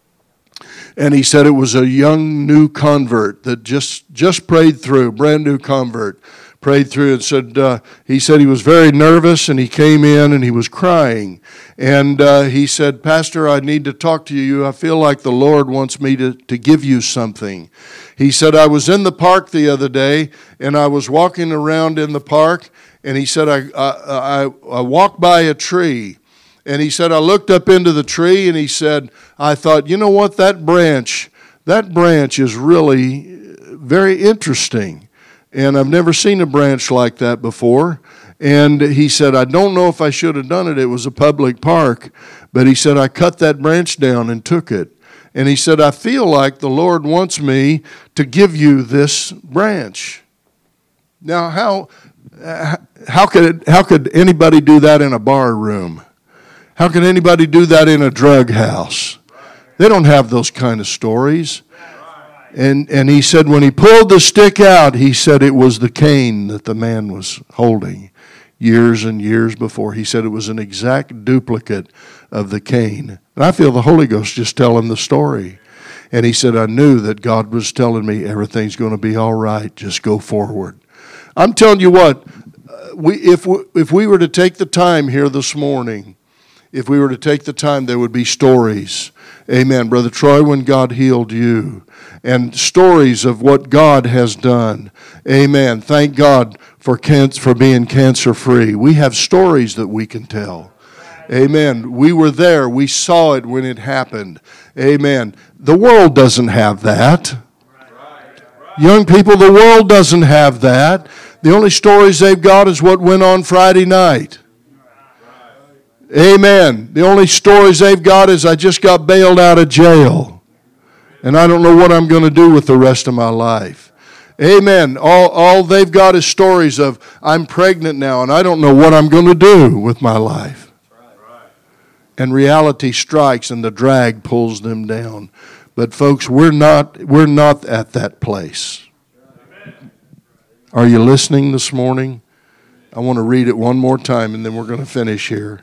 And he said it was a young new convert that just, just prayed through, brand new convert, prayed through and said, uh, he said he was very nervous, and he came in and he was crying. And uh, he said, Pastor, I need to talk to you. I feel like the Lord wants me to, to give you something. He said, I was in the park the other day, and I was walking around in the park, and he said, I, I, I, I walked by a tree. And he said, I looked up into the tree, and he said, I thought, you know what, that branch, that branch is really very interesting. And I've never seen a branch like that before. And he said, I don't know if I should have done it. It was a public park. But he said, I cut that branch down and took it. And he said, I feel like the Lord wants me to give you this branch. Now, how how could how could anybody do that in a bar room? How can anybody do that in a drug house? They don't have those kind of stories. And and he said when he pulled the stick out, he said it was the cane that the man was holding years and years before. He said it was an exact duplicate of the cane. And I feel the Holy Ghost just telling the story. And he said, I knew that God was telling me everything's going to be all right. Just go forward. I'm telling you what, we if we, if we were to take the time here this morning, if we were to take the time, there would be stories. Amen. Brother Troy, when God healed you, and stories of what God has done. Amen. Thank God for cancer, for being cancer-free. We have stories that we can tell. Amen. We were there. We saw it when it happened. Amen. The world doesn't have that. Young people, the world doesn't have that. The only stories they've got is what went on Friday night. Amen. The only stories they've got is I just got bailed out of jail, and I don't know what I'm going to do with the rest of my life. Amen. All, all they've got is stories of I'm pregnant now, and I don't know what I'm going to do with my life. And reality strikes, and the drag pulls them down. But folks, we're not we're not at that place. Are you listening this morning? I want to read it one more time, and then we're going to finish here.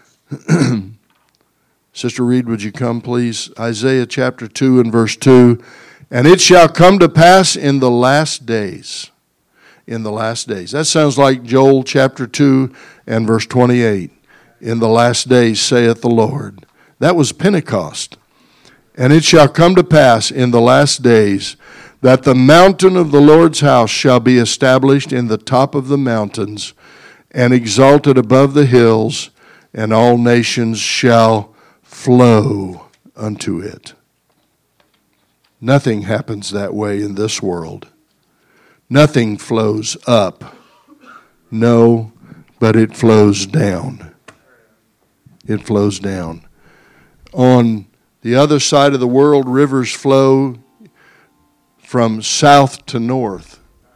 Sister Reed, would you come, please? Isaiah chapter two and verse two. And it shall come to pass in the last days. In the last days. That sounds like Joel chapter two and verse twenty-eight. In the last days, saith the Lord. That was Pentecost. And it shall come to pass in the last days that the mountain of the Lord's house shall be established in the top of the mountains and exalted above the hills, and all nations shall flow unto it. Nothing happens that way in this world. Nothing flows up. No, but it flows down. It flows down. On the other side of the world, rivers flow from south to north.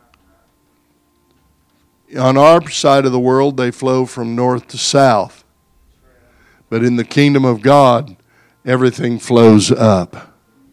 On our side of the world, they flow from north to south. But in the kingdom of God, everything flows up.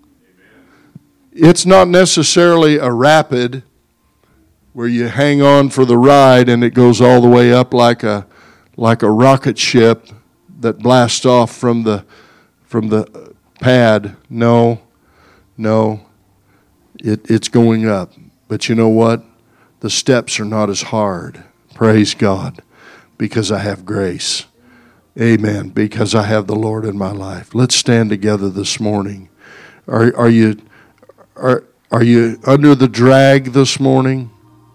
It's not necessarily a rapid where you hang on for the ride and it goes all the way up like a like a rocket ship that blasts off from the from the pad. No, no, it, it's going up. But you know what? The steps are not as hard. Praise God, because I have grace. Amen. Because I have the Lord in my life. Let's stand together this morning. Are are you are are you under the drag this morning?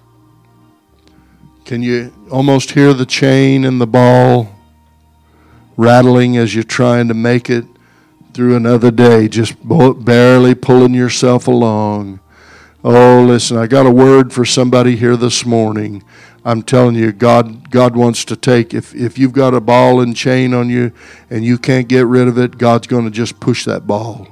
Can you almost hear the chain and the ball rattling as you're trying to make it through another day, just barely pulling yourself along? Oh, listen, I got a word for somebody here this morning. I'm telling you, God God wants to take, if, if you've got a ball and chain on you and you can't get rid of it, God's going to just push that ball.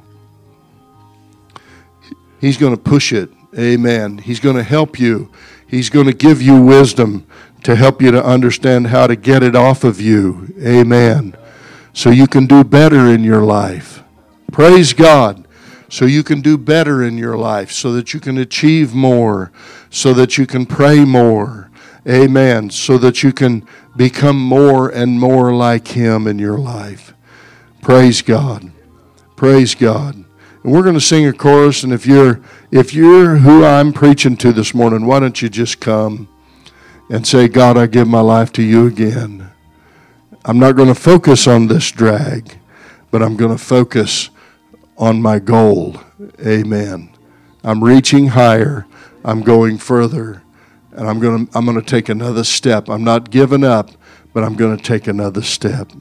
He's going to push it. Amen. He's going to help you. He's going to give you wisdom to help you to understand how to get it off of you. Amen. So you can do better in your life. Praise God. So you can do better in your life, so that you can achieve more, so that you can pray more. Amen. So that you can become more and more like Him in your life. Praise God. Praise God. And we're going to sing a chorus, and if you're if you're who I'm preaching to this morning, why don't you just come and say, God, I give my life to you again. I'm not going to focus on this drag, but I'm going to focus on my goal. Amen. I'm reaching higher. I'm going further. And I'm going to I'm going to take another step. I'm not giving up, but I'm going to take another step.